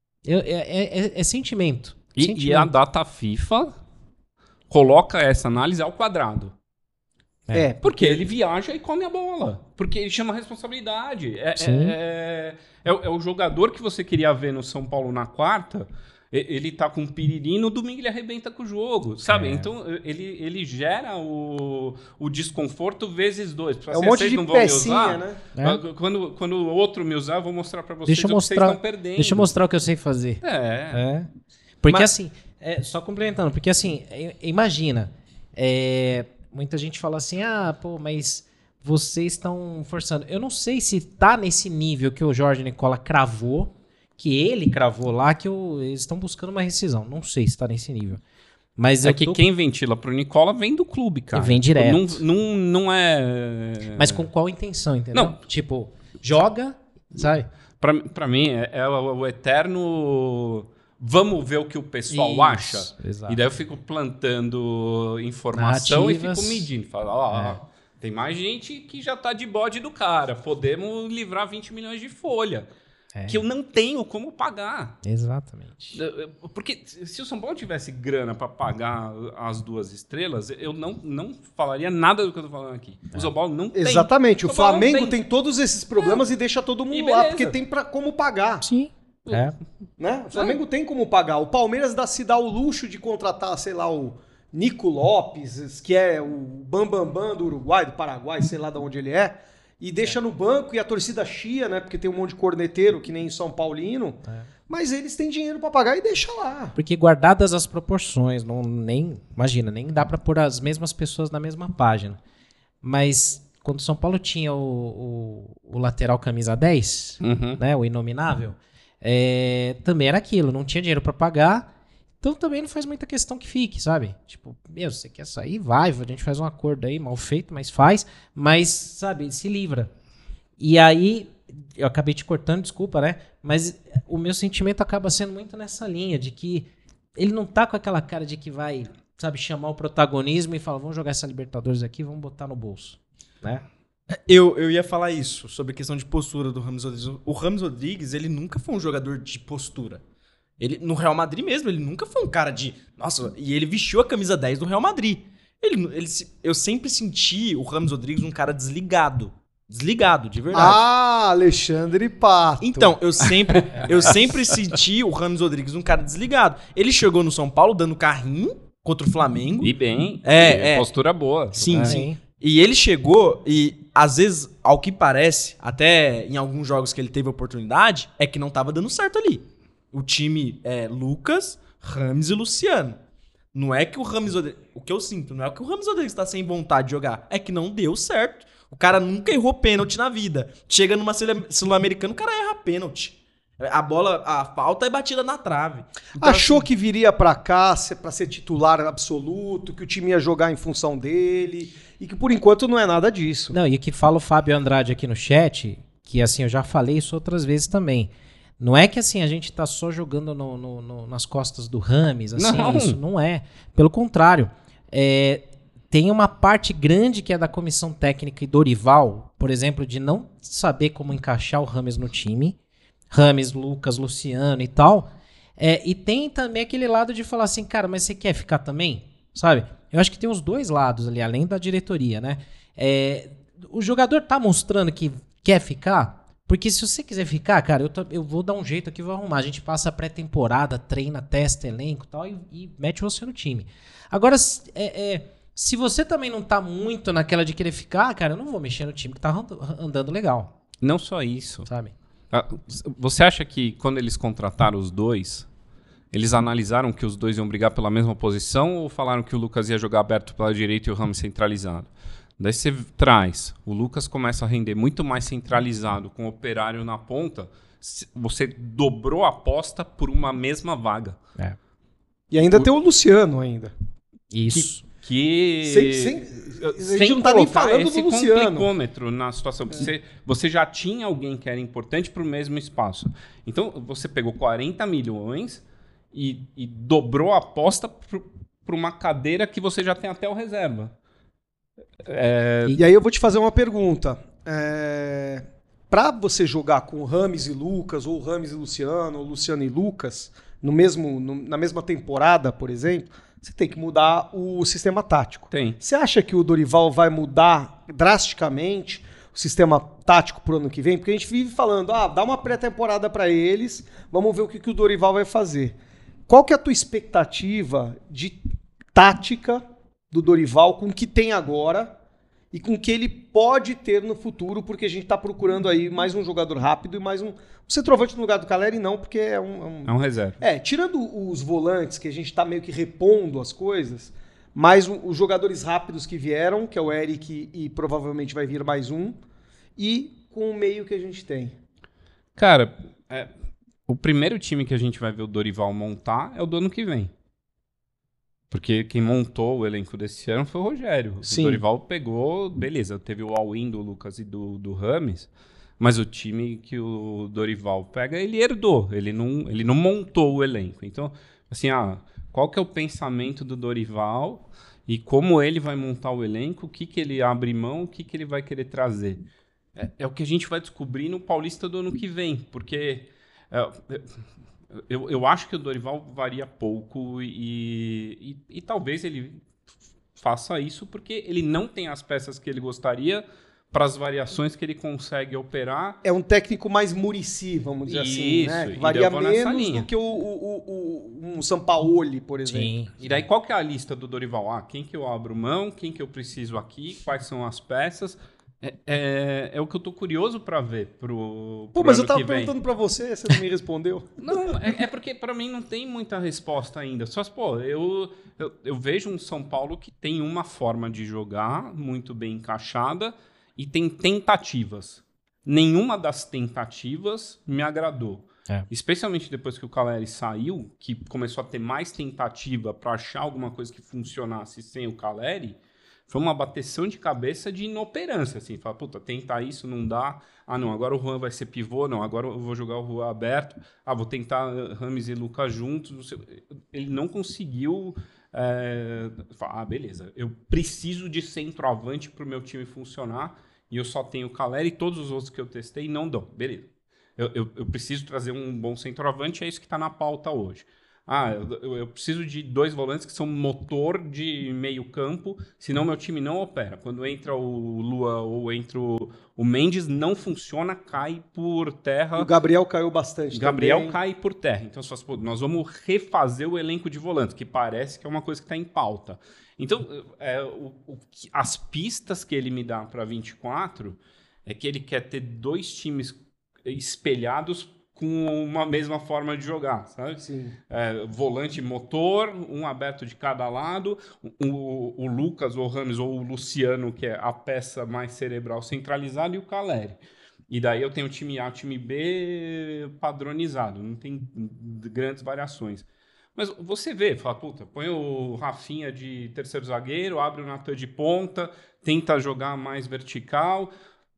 É sentimento. E a data FIFA coloca essa análise ao quadrado. Porque ele viaja e come a bola. Porque ele chama responsabilidade. É o jogador que você queria ver no São Paulo na quarta. Ele tá com um piriri, no domingo ele arrebenta com o jogo, sabe? Então ele gera o desconforto vezes 2. É um monte de pecinha, né? Quando o outro me usar, eu vou mostrar pra vocês o que vocês estão perdendo. Deixa eu mostrar o que eu sei fazer. Porque assim, só complementando, porque assim, imagina, muita gente fala assim, mas vocês estão forçando. Eu não sei se tá nesse nível que o Jorge Nicola cravou, que ele cravou lá, que eles estão buscando uma rescisão. Não sei se tá nesse nível. Mas quem ventila pro Nicola vem do clube, cara. Vem direto. Não é... Mas com qual intenção, entendeu? Não. Tipo, joga, sabe? Pra mim, é o eterno... Vamos ver o que o pessoal acha. Exato. E daí eu fico plantando informação narrativas. E fico medindo. Falo, tem mais gente que já tá de bode do cara. Podemos livrar 20 milhões de folha. Que eu não tenho como pagar. Exatamente. Porque se o São Paulo tivesse grana para pagar as 2 estrelas, eu não falaria nada do que eu tô falando aqui. O São Paulo não tem. Exatamente. O Flamengo tem todos esses problemas e deixa todo mundo lá, porque tem como pagar. Sim. Né? O Flamengo tem como pagar. O Palmeiras se dá o luxo de contratar, sei lá, o Nico Lopes, que é o bambambam do Uruguai, do Paraguai, sei lá de onde ele é, e deixa no banco e a torcida chia, né? Porque tem um monte de corneteiro, que nem em São Paulino. Mas eles têm dinheiro pra pagar e deixa lá. Porque guardadas as proporções, imagina, nem dá pra pôr as mesmas pessoas na mesma página. Mas quando o São Paulo tinha o lateral camisa 10, né? O inominável, também era aquilo, não tinha dinheiro pra pagar. Então também não faz muita questão que fique, sabe? Tipo, você quer sair? Vai, a gente faz um acordo aí, mal feito, mas faz. Mas, sabe, se livra. E aí, eu acabei te cortando, desculpa, né? Mas o meu sentimento acaba sendo muito nessa linha, de que ele não tá com aquela cara de que vai, sabe, chamar o protagonismo e falar, vamos jogar essa Libertadores aqui, vamos botar no bolso, né? Eu ia falar isso, sobre a questão de postura do Rames Rodrigues. O Rames Rodrigues, ele nunca foi um jogador de postura. Ele, no Real Madrid mesmo, ele nunca foi um cara de... Nossa, e ele vestiu a camisa 10 do Real Madrid. Eu sempre senti o Rames Rodrigues um cara desligado. Desligado, de verdade. Alexandre Pato. Então, eu sempre senti o Rames Rodrigues um cara desligado. Ele chegou no São Paulo dando carrinho contra o Flamengo. E bem. Postura boa. Sim, sim. E ele chegou e, às vezes, ao que parece, até em alguns jogos que ele teve oportunidade, é que não tava dando certo ali. O time é Lucas, Rames e Luciano. Não é que o Rames Rodrigues... O que eu sinto, não é que o Rames Rodrigues tá sem vontade de jogar. É que não deu certo. O cara nunca errou pênalti na vida. Chega numa Sul-Americana, o cara erra pênalti. A falta é batida na trave. Então, achou que viria pra cá pra ser titular absoluto, que o time ia jogar em função dele, e que por enquanto não é nada disso. Não, e o que fala o Fábio Andrade aqui no chat, que assim, eu já falei isso outras vezes também. Não é que assim a gente tá só jogando nas costas do Rames, assim, não. Isso não é. Pelo contrário, tem uma parte grande que é da comissão técnica e Dorival, por exemplo, de não saber como encaixar o Rames no time. Rames, Lucas, Luciano e tal. E tem também aquele lado de falar assim, cara, mas você quer ficar também? Sabe? Eu acho que tem os dois lados ali, além da diretoria, né? O jogador tá mostrando que quer ficar. Porque se você quiser ficar, cara, eu vou dar um jeito aqui, vou arrumar. A gente passa a pré-temporada, treina, testa, elenco e tal, e mete você no time. Agora, se você também não tá muito naquela de querer ficar, cara, eu não vou mexer no time que tá andando legal. Não só isso. Sabe? Você acha que quando eles contrataram os dois, eles analisaram que os dois iam brigar pela mesma posição ou falaram que o Lucas ia jogar aberto pela direita e o Rames centralizado? Daí você traz, o Lucas começa a render muito mais centralizado, com o Operário na ponta, você dobrou a aposta por uma mesma vaga. E ainda tem o Luciano ainda. Isso. A gente não tá nem falando do Luciano. Complicômetro na situação. Você já tinha alguém que era importante para o mesmo espaço. Então, você pegou 40 milhões e dobrou a aposta para uma cadeira que você já tem até o reserva. E aí eu vou te fazer uma pergunta. para você jogar com Rames e Lucas, ou Rames e Luciano, ou Luciano e Lucas, na mesma temporada, por exemplo, você tem que mudar o sistema tático. Tem. Você acha que o Dorival vai mudar drasticamente o sistema tático pro ano que vem? Porque a gente vive falando, dá uma pré-temporada para eles, vamos ver o que o Dorival vai fazer. Qual que é a tua expectativa de tática do Dorival com o que tem agora e com o que ele pode ter no futuro, porque a gente está procurando aí mais um jogador rápido e mais um centroavante no lugar do Caleri, não, porque é um reserva. Tirando os volantes, que a gente está meio que repondo as coisas, mais os jogadores rápidos que vieram, que é o Eric e provavelmente vai vir mais um, e com o meio que a gente tem. Cara, o primeiro time que a gente vai ver o Dorival montar é o do ano que vem. Porque quem montou o elenco desse ano foi o Rogério. Sim. O Dorival pegou, beleza, teve o all-in do Lucas e do Rames, mas o time que o Dorival pega, ele herdou, ele não montou o elenco. Então, assim, qual que é o pensamento do Dorival e como ele vai montar o elenco, o que ele abre mão, o que ele vai querer trazer. É o que a gente vai descobrir no Paulista do ano que vem, porque... Eu acho que o Dorival varia pouco e talvez ele faça isso porque ele não tem as peças que ele gostaria para as variações que ele consegue operar. É um técnico mais Muricy, vamos dizer assim, né? Que varia menos do que um Sampaoli, por exemplo. Sim. E daí qual que é a lista do Dorival? Quem que eu abro mão, quem que eu preciso aqui, quais são as peças... É o que eu tô curioso pra ver pro mas ano eu tava que vem. perguntando pra você não me respondeu. Não, é porque pra mim não tem muita resposta ainda. Só que, eu vejo um São Paulo que tem uma forma de jogar muito bem encaixada e tem tentativas. Nenhuma das tentativas me agradou. Especialmente depois que o Caleri saiu, que começou a ter mais tentativa pra achar alguma coisa que funcionasse sem o Caleri. Foi uma bateção de cabeça de inoperância, assim. Fala, puta, tentar isso, não dá. Não, agora o Juan vai ser pivô. Não, agora eu vou jogar o Juan aberto. Vou tentar Rames e Lucas juntos. Ele não conseguiu falar, beleza, eu preciso de centroavante para o meu time funcionar e eu só tenho o Caleri e todos os outros que eu testei não dão. Beleza. Eu preciso trazer um bom centroavante, é isso que está na pauta hoje. Eu preciso de 2 volantes que são motor de meio campo, senão meu time não opera. Quando entra o Lua ou entra o Mendes, não funciona, cai por terra. O Gabriel caiu bastante Gabriel cai por terra. Então, nós vamos refazer o elenco de volantes, que parece que é uma coisa que está em pauta. Então, as pistas que ele me dá para 24 é que ele quer ter 2 times espelhados com uma mesma forma de jogar, sabe? Sim. Volante motor, um aberto de cada lado, o Lucas, ou o Rames, ou o Luciano, que é a peça mais cerebral centralizada, e o Caleri. E daí eu tenho o time A, o time B padronizado, não tem grandes variações. Mas você vê, fala, puta, põe o Rafinha de terceiro zagueiro, abre o Natan de ponta, tenta jogar mais vertical...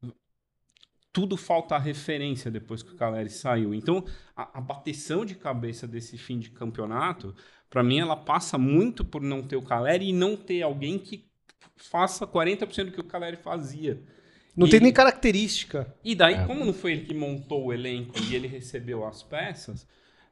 Tudo falta a referência depois que o Caleri saiu. Então, a bateção de cabeça desse fim de campeonato, para mim, ela passa muito por não ter o Caleri e não ter alguém que faça 40% do que o Caleri fazia. Não tem nem característica. E daí, como não foi ele que montou o elenco e ele recebeu as peças,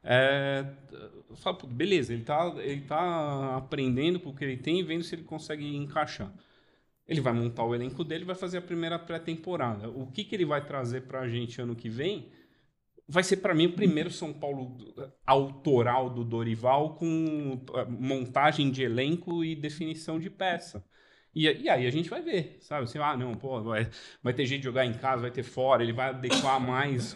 eu falo, beleza, ele tá aprendendo com o que ele tem e vendo se ele consegue encaixar. Ele vai montar o elenco dele e vai fazer a primeira pré-temporada. O que ele vai trazer pra gente ano que vem vai ser, para mim, o primeiro São Paulo autoral do Dorival com montagem de elenco e definição de peça. E aí a gente vai ver, sabe? Assim, vai ter jeito de jogar em casa, vai ter fora, ele vai adequar mais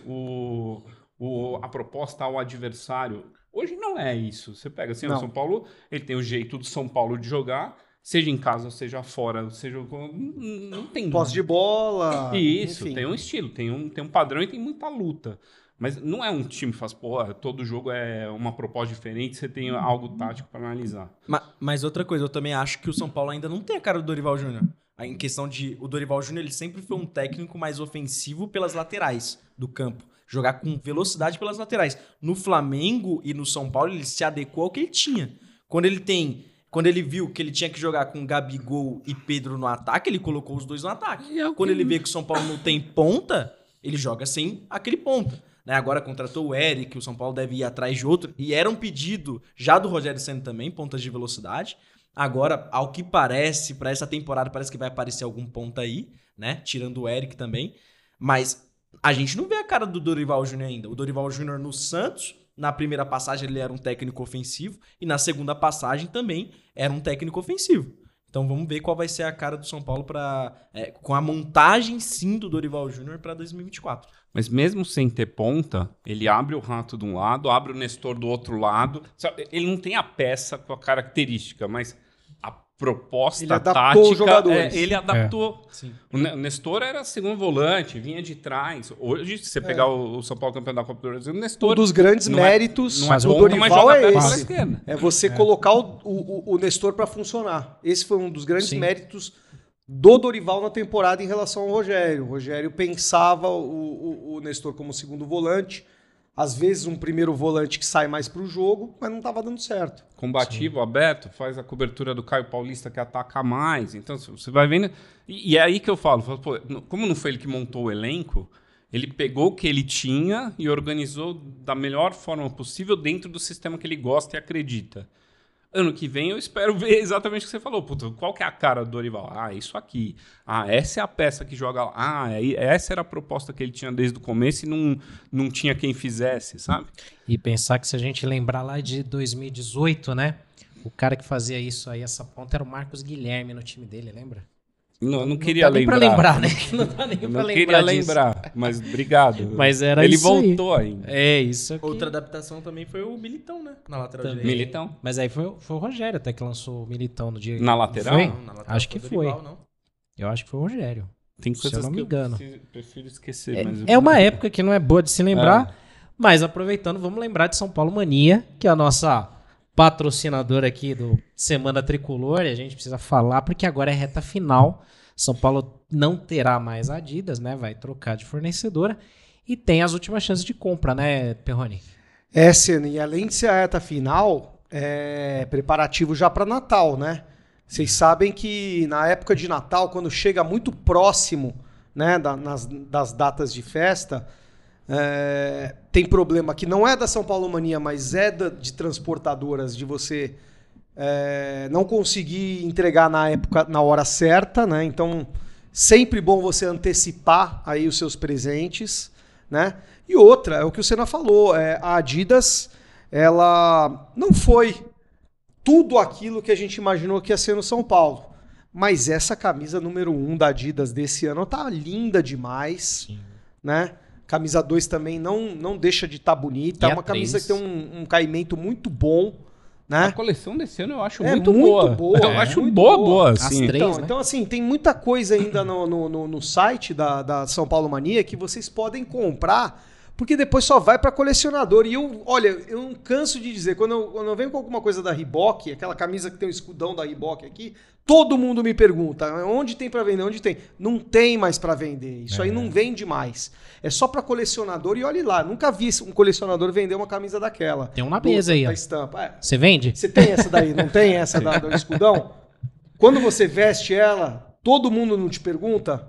a proposta ao adversário. Hoje não é isso. Você pega assim, o São Paulo, ele tem o jeito do São Paulo de jogar, seja em casa, seja fora, seja... Não tem... Posse de bola... Isso, enfim. tem um estilo, tem um padrão e tem muita luta. Mas não é um time que faz, todo jogo é uma proposta diferente, você tem algo tático para analisar. Mas outra coisa, eu também acho que o São Paulo ainda não tem a cara do Dorival Júnior. Em questão de... O Dorival Júnior, ele sempre foi um técnico mais ofensivo pelas laterais do campo. Jogar com velocidade pelas laterais. No Flamengo e no São Paulo, ele se adequou ao que ele tinha. Quando ele viu que ele tinha que jogar com Gabigol e Pedro no ataque, ele colocou os dois no ataque. Quando ele vê que o São Paulo não tem ponta, ele joga sem aquele ponta. Né? Agora contratou o Eric, o São Paulo deve ir atrás de outro. E era um pedido já do Rogério Ceni também, pontas de velocidade. Agora, ao que parece, para essa temporada, parece que vai aparecer algum ponta aí, né? Tirando o Eric também. Mas a gente não vê a cara do Dorival Júnior ainda. O Dorival Júnior no Santos, na primeira passagem ele era um técnico ofensivo. E na segunda passagem também era um técnico ofensivo. Então vamos ver qual vai ser a cara do São Paulo com a montagem, sim, do Dorival Júnior para 2024. Mas mesmo sem ter ponta, ele abre o Rato de um lado, abre o Nestor do outro lado. Ele não tem a peça com a característica, mas a proposta Ele adaptou tática, os jogadores. ele adaptou. Sim. O Nestor era segundo volante, vinha de trás. Hoje, se você pegar o São Paulo campeão da Copa do Brasil, o Nestor... Um dos grandes não méritos não é do ponta, mas Dorival joga é aberto pela esse. esquerda. É você colocar o Nestor para funcionar. Esse foi um dos grandes Sim. méritos do Dorival na temporada em relação ao Rogério. O Rogério pensava o Nestor como segundo volante, às vezes um primeiro volante que sai mais para o jogo, mas não estava dando certo. Combativo, aberto, faz a cobertura do Caio Paulista que ataca mais. Então, você vai vendo... E é aí que eu falo, pô, como não foi ele que montou o elenco, ele pegou o que ele tinha e organizou da melhor forma possível dentro do sistema que ele gosta e acredita. Ano que vem eu espero ver exatamente o que você falou. Puta, qual que é a cara do Dorival? Ah, isso aqui. Ah, essa é a peça que joga lá. Ah, essa era a proposta que ele tinha desde o começo e não tinha quem fizesse, sabe? E pensar que se a gente lembrar lá de 2018, né? O cara que fazia isso aí, essa ponta, era o Marcos Guilherme no time dele, lembra? Não queria dá nem lembrar. pra lembrar, né? Não dá nem Eu pra não lembrar queria disso. lembrar, mas obrigado. Mas era ele isso aí. voltou ainda. É, isso aqui. Outra adaptação também foi o Militão, né? Na lateral Também. direita. Militão. Mas aí foi o Rogério até que lançou o Militão no dia. Na lateral? Foi? Não, na lateral Acho que foi o foi. Dorival, não. Eu acho que foi o Rogério. Tem Se coisas eu não me que engano. prefiro esquecer. Mas É uma época que não é boa de se lembrar, mas aproveitando, vamos lembrar de São Paulo Mania, que é a nossa patrocinadora aqui do Semana Tricolor, e a gente precisa falar porque agora é reta final. São Paulo não terá mais Adidas, né? Vai trocar de fornecedora e tem as últimas chances de compra, né, Perrone? Senna, e além de ser a reta final, é preparativo já para Natal, né? Vocês sabem que na época de Natal, quando chega muito próximo, né, das datas de festa, tem problema que não é da São Paulo Mania, mas é de transportadoras, de você não conseguir entregar na hora certa, né? Então, sempre bom você antecipar aí os seus presentes, né? E outra, é o que o Senna falou, a Adidas, ela não foi tudo aquilo que a gente imaginou que ia ser no São Paulo, mas essa camisa número 1 da Adidas desse ano tá linda demais, né? Camisa 2 também não deixa de estar bonita, E é a uma camisa 3? que tem um caimento muito bom, né? A coleção desse ano eu acho É muito muito boa. boa, Eu é acho muito boa, boa. assim. As três, né? Então, assim, tem muita coisa ainda no site da São Paulo Mania que vocês podem comprar, porque depois só vai para colecionador. E eu não canso de dizer, quando eu venho com alguma coisa da Reebok, aquela camisa que tem o escudão da Reebok aqui, todo mundo me pergunta, onde tem para vender? Onde tem? Não tem mais para vender. Isso aí não vende mais. É só para colecionador e olhe lá, nunca vi um colecionador vender uma camisa daquela. Tem um na mesa aí, ó. Da estampa. Você vende? Você tem essa daí, não tem essa do escudão? Quando você veste ela, todo mundo não te pergunta?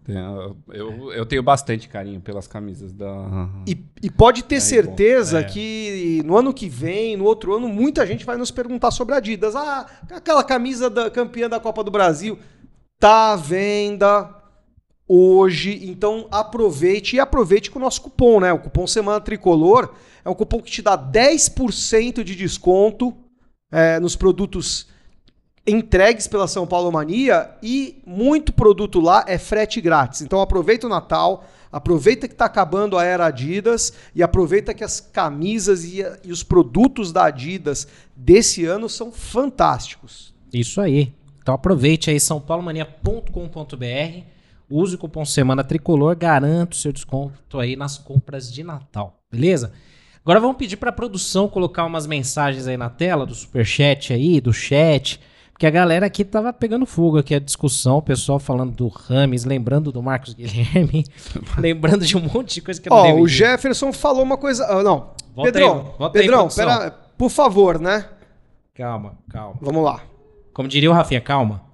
Eu tenho bastante carinho pelas camisas da... E pode ter Aí, certeza bom, que no ano que vem, no outro ano, muita gente vai nos perguntar sobre a Adidas. Ah, aquela camisa da campeã da Copa do Brasil tá à venda hoje, então aproveite com o nosso cupom, né? O cupom Semana Tricolor é um cupom que te dá 10% de desconto nos produtos entregues pela São Paulo Mania e muito produto lá é frete grátis. Então aproveita o Natal, aproveita que está acabando a era Adidas e aproveita que as camisas e os produtos da Adidas desse ano são fantásticos. Isso aí. Então aproveite aí sãopaulomania.com.br, use o cupom Semana Tricolor, garanta o seu desconto aí nas compras de Natal, beleza? Agora vamos pedir para a produção colocar umas mensagens aí na tela do superchat aí, do chat, porque a galera aqui tava pegando fogo aqui a discussão, o pessoal falando do Rames, lembrando do Marcos Guilherme, lembrando de um monte de coisa que eu não O Jefferson falou uma coisa... não, Volta Pedrão, aí, produção. pera, por favor, né? Calma. Vamos lá. Como diria o Rafinha, calma.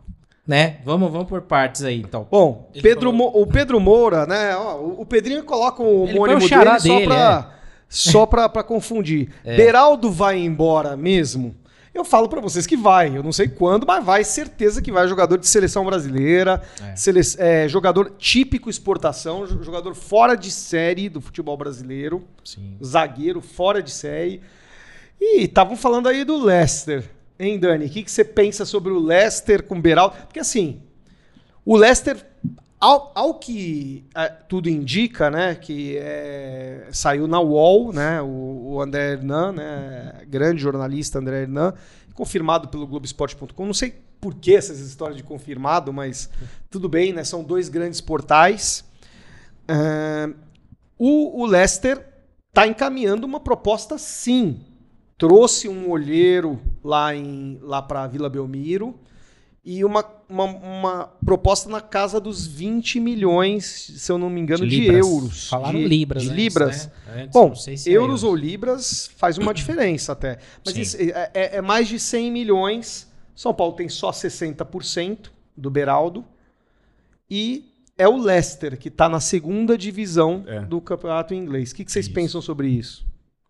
né? Vamos por partes aí, então. Bom, Ele o Pedro Moura, né? Ó, o Pedrinho coloca o Ele homônimo põe o xará dele dele, só pra confundir. Beraldo vai embora mesmo? Eu falo pra vocês que vai. Eu não sei quando, mas vai. Certeza que vai. Jogador de seleção brasileira. Jogador típico exportação. Jogador fora de série do futebol brasileiro. Sim. Zagueiro fora de série. E estavam falando aí do Leicester. Hein, Dani? O que você pensa sobre o Leicester com o Beraldo? Porque assim, o Leicester, ao que tudo indica, né, que saiu na UOL, né, o André Hernan, né, grande jornalista André Hernan, confirmado pelo Globoesporte.com. Não sei por que essas histórias de confirmado, mas tudo bem, né, são dois grandes portais. O Leicester está encaminhando uma proposta, sim. Trouxe um olheiro lá para Vila Belmiro e uma proposta na casa dos 20 milhões, se eu não me engano, de euros. Falaram libras. De antes, libras. né? Antes, Bom, não sei se euros ou libras faz uma diferença até. Mas Sim. isso é mais de 100 milhões. São Paulo tem só 60% do Beraldo. E é o Leicester, que está na segunda divisão do campeonato inglês. O que vocês pensam sobre isso?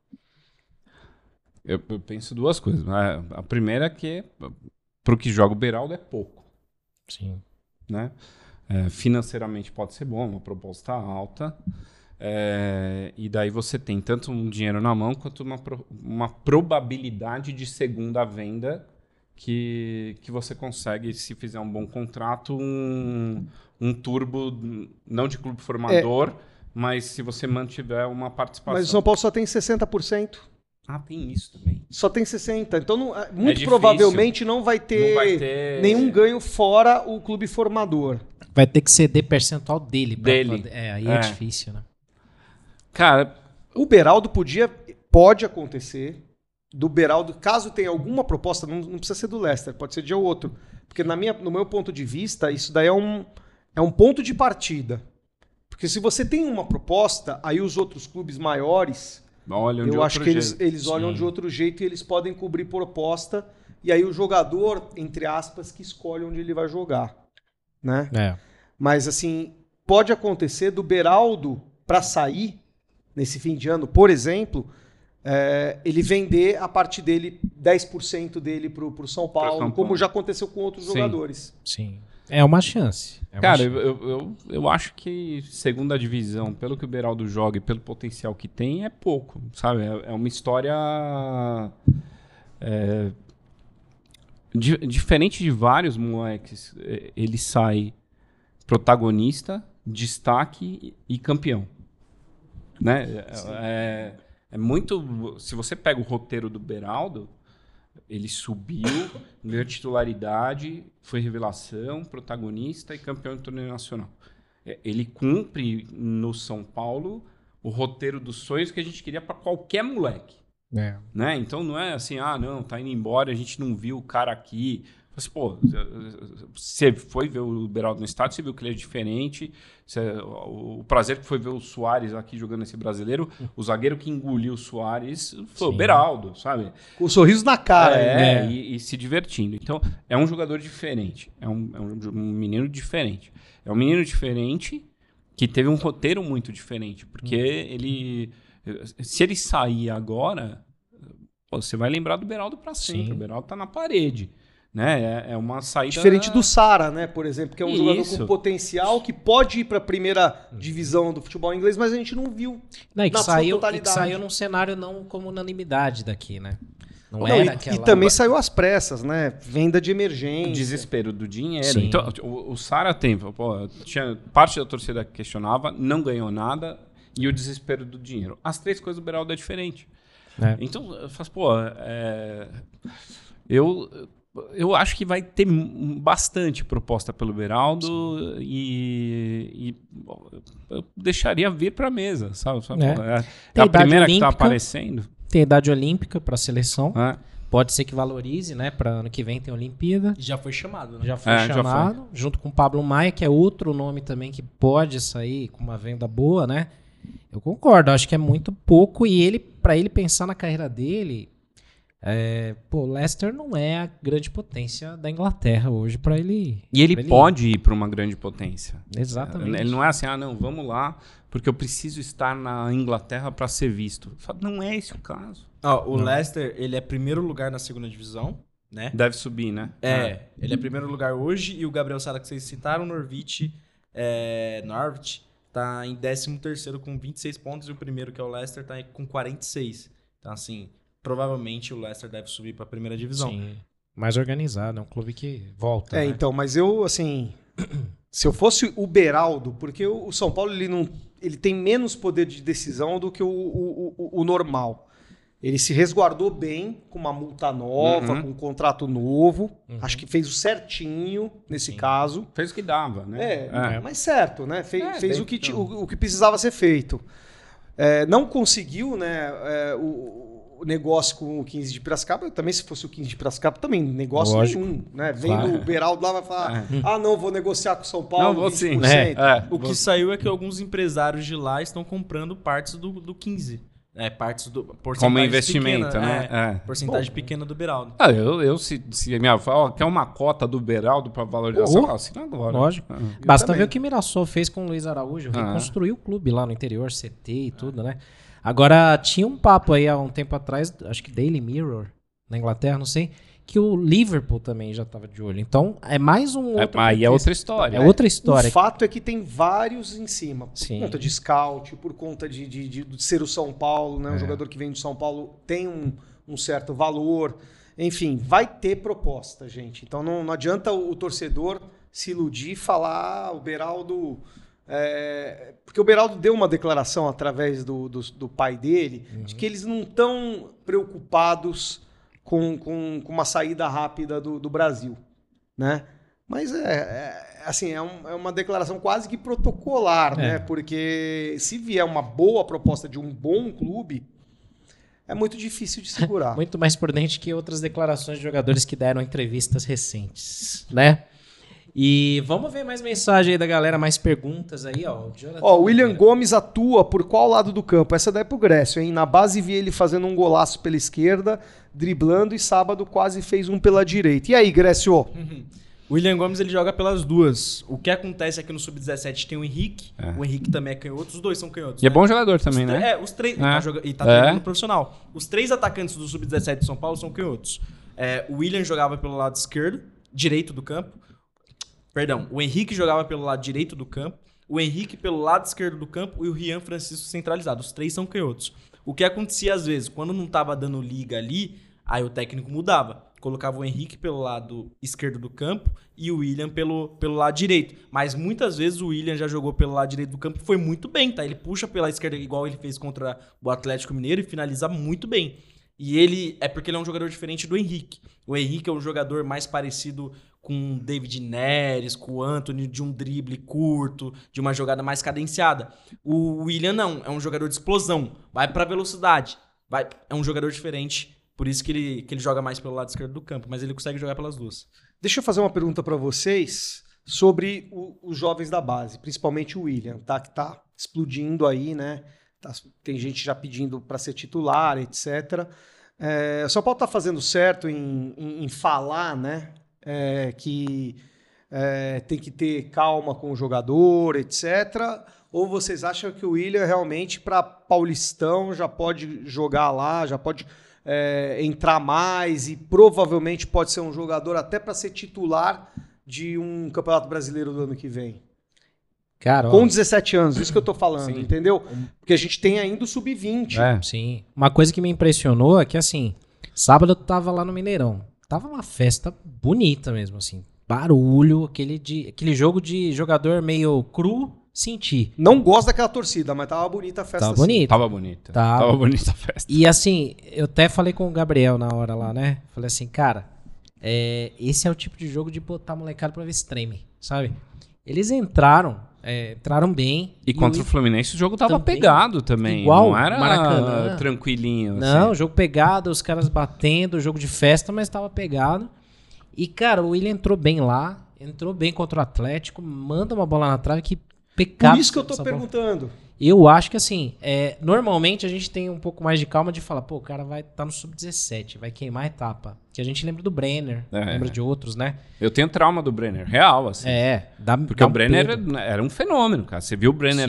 Eu penso duas coisas. A primeira é que pro que joga o Beraldo é pouco. Sim. Né? Financeiramente pode ser bom, uma proposta alta. E daí você tem tanto um dinheiro na mão quanto uma probabilidade de segunda venda que você consegue, se fizer um bom contrato, um turbo, não de clube formador, mas se você mantiver uma participação. Mas o São Paulo só tem 60%. Tem isso também. Só tem 60%. Então, muito difícil. provavelmente não vai ter nenhum ganho fora o clube formador. Vai ter que ceder percentual dele. Dele. Aí é difícil, né? Cara, o Beraldo pode acontecer, do Beraldo, caso tenha alguma proposta, não precisa ser do Leicester, pode ser de outro. Porque no meu ponto de vista, isso daí é um ponto de partida. Porque se você tem uma proposta, aí os outros clubes maiores... Eu acho que eles olham de outro jeito e eles podem cobrir proposta. E aí o jogador, entre aspas, que escolhe onde ele vai jogar. Né? Mas assim, pode acontecer do Beraldo para sair nesse fim de ano, por exemplo, ele vender a parte dele, 10% dele pro São Paulo, como já aconteceu com outros jogadores. Sim. É uma chance. Cara, eu acho que segunda divisão, pelo que o Beraldo joga e pelo potencial que tem, é pouco, sabe? É uma história diferente de vários moleques. Ele sai protagonista, destaque e campeão. Né? É muito... Se você pega o roteiro do Beraldo... Ele subiu, ganhou titularidade, foi revelação, protagonista e campeão de torneio nacional. Ele cumpre no São Paulo o roteiro dos sonhos que a gente queria para qualquer moleque. Né? Então não é assim, tá indo embora, a gente não viu o cara aqui. Assim, você foi ver o Beraldo no estádio, você viu que ele é diferente. O prazer que foi ver o Suárez aqui jogando esse brasileiro, o zagueiro que engoliu o Suárez foi o Beraldo, sabe? Com o sorriso na cara. E se divertindo. Então, é um jogador diferente. É um menino diferente. É um menino diferente que teve um roteiro muito diferente. Porque se ele sair agora, você vai lembrar do Beraldo para sempre. Sim. O Beraldo tá na parede. Né? É uma saída... Diferente do Sara, né, por exemplo, que é um jogador com potencial que pode ir para a primeira divisão do futebol inglês, mas a gente não viu que saiu num cenário não como unanimidade daqui, né? E também saiu às pressas, né? Venda de emergência. O desespero do dinheiro. Sim. Então, o Sara tinha parte da torcida que questionava, não ganhou nada, e o desespero do dinheiro. As três coisas do Beraldo é diferente. Então, eu faço, eu acho que vai ter bastante proposta pelo Beraldo e eu deixaria vir para a mesa, sabe? É a primeira que está aparecendo. Tem idade olímpica para a seleção. Pode ser que valorize, né? Para ano que vem tem Olimpíada. Já foi chamado, né? Já foi chamado, junto com o Pablo Maia, que é outro nome também que pode sair com uma venda boa, né? Eu concordo, acho que é muito pouco e para ele pensar na carreira dele... O Leicester não é a grande potência da Inglaterra hoje pra ele... E ele pra pode ir para uma grande potência. Exatamente. Ele não é assim, não, vamos lá, porque eu preciso estar na Inglaterra para ser visto. Não é esse o caso. O Leicester, ele é primeiro lugar na segunda divisão, né? Deve subir, né? Ele é primeiro lugar hoje e o Gabriel Sara que vocês citaram, Norwich, tá em 13º com 26 pontos e o primeiro, que é o Leicester, tá com 46. Então, assim, provavelmente o Leicester deve subir para a primeira divisão. Sim, mais organizado, é um clube que volta. Né? Então, mas eu, assim, se eu fosse o Beraldo, porque o São Paulo ele tem menos poder de decisão do que o normal. Ele se resguardou bem com uma multa nova, com um contrato novo. Acho que fez o certinho nesse caso. Fez o que dava, né? Mas certo, né? Fez o que precisava ser feito. Não conseguiu, né? O negócio com o 15 de Piracicaba. Eu também, se fosse o 15 de Piracicaba, também negócio nenhum. Né? Vendo o Beraldo lá, vai falar: não, vou negociar com o São Paulo. Não, vou 20%. sim. O que saiu é que alguns empresários de lá estão comprando partes do 15. Partes do porcentagem como investimento, pequena, né? Porcentagem pequena do Beraldo. Se minha avó quer uma cota do Beraldo para valorização, assina agora. Lógico. Basta ver o que o Mirassol fez com o Luiz Araújo, reconstruiu o clube lá no interior, CT e tudo, né? Agora, tinha um papo aí há um tempo atrás, acho que Daily Mirror, na Inglaterra, não sei, que o Liverpool também já estava de olho. Então, é mais um outro... Aí é outra história. É outra história. O fato é que tem vários em cima. Por Sim. conta de scout, por conta de ser o São Paulo, né? Um jogador que vem do São Paulo tem um certo valor. Enfim, vai ter proposta, gente. Então, não adianta o torcedor se iludir e falar o Beraldo... porque o Beraldo deu uma declaração através do pai dele de que eles não estão preocupados com uma saída rápida do Brasil, né? Mas assim, é uma declaração quase que protocolar, né? Porque se vier uma boa proposta de um bom clube, é muito difícil de segurar. Muito mais prudente que outras declarações de jogadores que deram entrevistas recentes, né? E vamos ver mais mensagem aí da galera, mais perguntas aí, ó. O William Gomes atua por qual lado do campo? Essa daí é pro Grécio, hein? Na base vi ele fazendo um golaço pela esquerda, driblando, e sábado quase fez um pela direita. E aí, Grécio? O William Gomes, ele joga pelas duas. O que acontece aqui no Sub-17 tem o Henrique. O Henrique também é canhoto, os dois são canhotos. E é bom jogador também, né? Os três. E tá treinando no profissional. Os três atacantes do Sub-17 de São Paulo são canhotos. O William jogava pelo lado esquerdo, direito do campo. Perdão, o Henrique jogava pelo lado direito do campo, o Henrique pelo lado esquerdo do campo e o Rian Francisco centralizado. Os três são canhotos. O que acontecia às vezes, quando não tava dando liga ali, aí o técnico mudava. Colocava o Henrique pelo lado esquerdo do campo e o William pelo lado direito. Mas muitas vezes o William já jogou pelo lado direito do campo e foi muito bem, tá? Ele puxa pela esquerda igual ele fez contra o Atlético Mineiro e finaliza muito bem. E porque ele é um jogador diferente do Henrique. O Henrique é um jogador mais parecido com o David Neres, com o Antony, de um drible curto, de uma jogada mais cadenciada. O William não, é um jogador de explosão, vai pra velocidade, é um jogador diferente, por isso que ele joga mais pelo lado esquerdo do campo, mas ele consegue jogar pelas duas. Deixa eu fazer uma pergunta para vocês sobre os jovens da base, principalmente o William, tá? Que tá explodindo aí, né? Tem gente já pedindo para ser titular, etc. O São Paulo está fazendo certo em falar, né? Que tem que ter calma com o jogador, etc. Ou vocês acham que o William realmente para Paulistão já pode jogar lá, já pode entrar mais e provavelmente pode ser um jogador até para ser titular de um Campeonato Brasileiro do ano que vem? Cara, com 17 anos, isso que eu tô falando, sim. Entendeu? Porque a gente tem ainda o Sub-20. Sim. Uma coisa que me impressionou é que, assim, sábado eu tava lá no Mineirão. Tava uma festa bonita mesmo, assim. Barulho, aquele jogo de jogador meio cru, senti. Não gosto daquela torcida, mas tava bonita a festa. Tava bonita. Tava bonita. Tava bonita a festa. E assim, eu até falei com o Gabriel na hora lá, né? Falei assim, cara, esse é o tipo de jogo de botar molecada pra ver se treme, sabe? Eles entraram bem. E contra o Fluminense o jogo tava também, pegado também. igual não era Maracanã. Tranquilinho. Não, assim. jogo pegado, os caras batendo, jogo de festa, mas tava pegado. E, cara, o William entrou bem lá, entrou bem contra o Atlético, manda uma bola na trave, que pecado. Por isso que eu tô perguntando. Eu acho que assim, normalmente a gente tem um pouco mais de calma de falar, pô, o cara vai estar no sub-17, vai queimar a etapa. Que a gente lembra do Brenner, lembra de outros, né? Eu tenho trauma do Brenner, real, assim. Porque o Brenner era um fenômeno, cara. Você viu o Brenner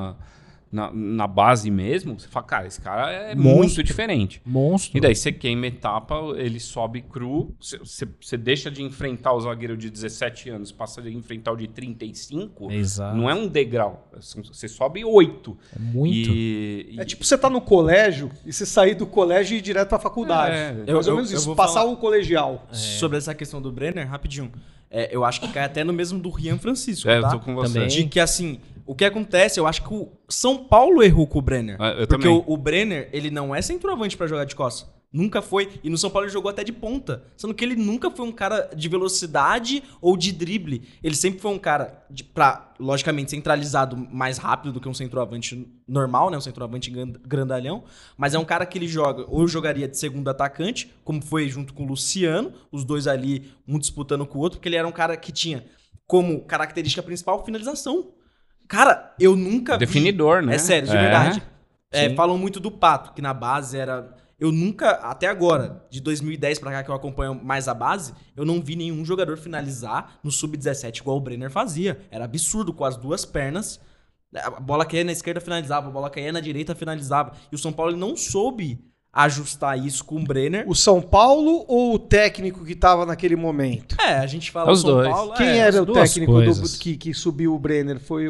na base mesmo, você fala, cara, esse cara é muito diferente. Monstro. E daí você queima etapa, ele sobe cru, você deixa de enfrentar o zagueiro de 17 anos, passa a enfrentar o de 35, Exato. Não é um degrau, você sobe 8. É muito. É tipo você tá no colégio e você sair do colégio e ir direto pra faculdade. Mais ou menos isso, vou passar falar- o colegial. Sobre essa questão do Brenner, rapidinho. Eu acho que cai até no mesmo do Rian Francisco, Eu tá? tô com você. Também. De que, assim, o que acontece, eu acho que o São Paulo errou com o Brenner. Eu porque também. o Brenner, ele não é centroavante pra jogar de costas. Nunca foi. E no São Paulo ele jogou até de ponta. Sendo que ele nunca foi um cara de velocidade ou de drible. Ele sempre foi um cara, logicamente, centralizado mais rápido do que um centroavante normal, né? Um centroavante grandalhão. Mas é um cara que ele joga, ou jogaria de segundo atacante, como foi junto com o Luciano, os dois ali, um disputando com o outro, porque ele era um cara que tinha como característica principal finalização. Cara, eu nunca Definidor, vi... né? É sério, de É. verdade. Sim. Falam muito do Pato, que na base era... Eu nunca, até agora, de 2010 pra cá que eu acompanho mais a base, eu não vi nenhum jogador finalizar no sub-17 igual o Brenner fazia. Era absurdo, com as duas pernas. A bola caía na esquerda, finalizava. A bola caía na direita, finalizava. E o São Paulo ele não soube ajustar isso com o Brenner. O São Paulo ou o técnico que tava naquele momento? A gente fala Os São dois. Paulo... Quem era o duas técnico coisas. que subiu o Brenner? Foi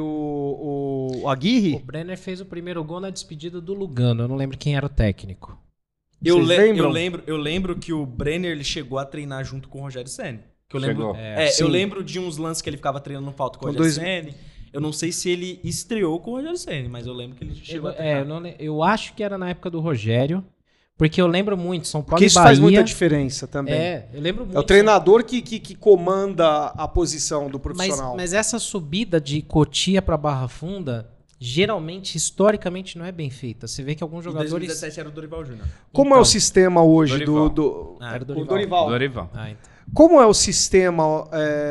o Aguirre? O Brenner fez o primeiro gol na despedida do Lugano. Eu não lembro quem era o técnico. Vocês lembram? Eu lembro que o Brenner ele chegou a treinar junto com o Rogério Ceni. Que eu lembro, Chegou. Sim. eu lembro de uns lances que ele ficava treinando no falta com o Com Rogério dois- Ceni. Eu não sei se ele estreou com o Rogério Ceni, mas eu lembro que ele chegou a treinar. Eu acho que era na época do Rogério, porque eu lembro muito, São Paulo Porque e isso Bahia. faz muita diferença também. Eu lembro muito. É o treinador que comanda a posição do profissional. Mas essa subida de Cotia pra Barra Funda, geralmente, historicamente, não é bem feita. Você vê que alguns Em jogadores... 2017 era o Dorival Júnior. Como então, é o sistema hoje Dorival. do Era o Dorival. Dorival. Ah, então. Como é o sistema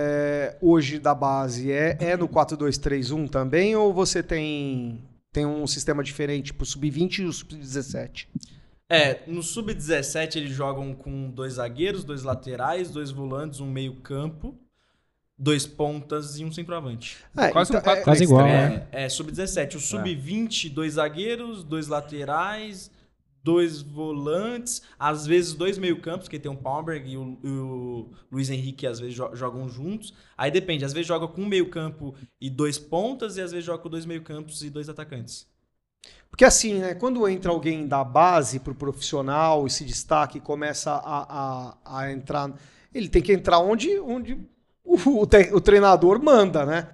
hoje da base? É no 4-2-3-1 também ou você tem um sistema diferente pro sub-20 e o sub-17? No Sub-17 eles jogam com 2 zagueiros, 2 laterais, 2 volantes, um meio campo, 2 pontas e um centroavante. Quase um 4-3-3. Quase igual, Sub-17. O Sub-20, 2 zagueiros, 2 laterais, 2 volantes, às vezes 2 meio-campos, que tem o Palmberg e o Luiz Henrique, às vezes jogam juntos. Aí depende, às vezes joga com um meio-campo e 2 pontas, e às vezes joga com 2 meio-campos e 2 atacantes. Porque assim, né? Quando entra alguém da base pro profissional e se destaca e começa a entrar, ele tem que entrar onde o treinador manda, né?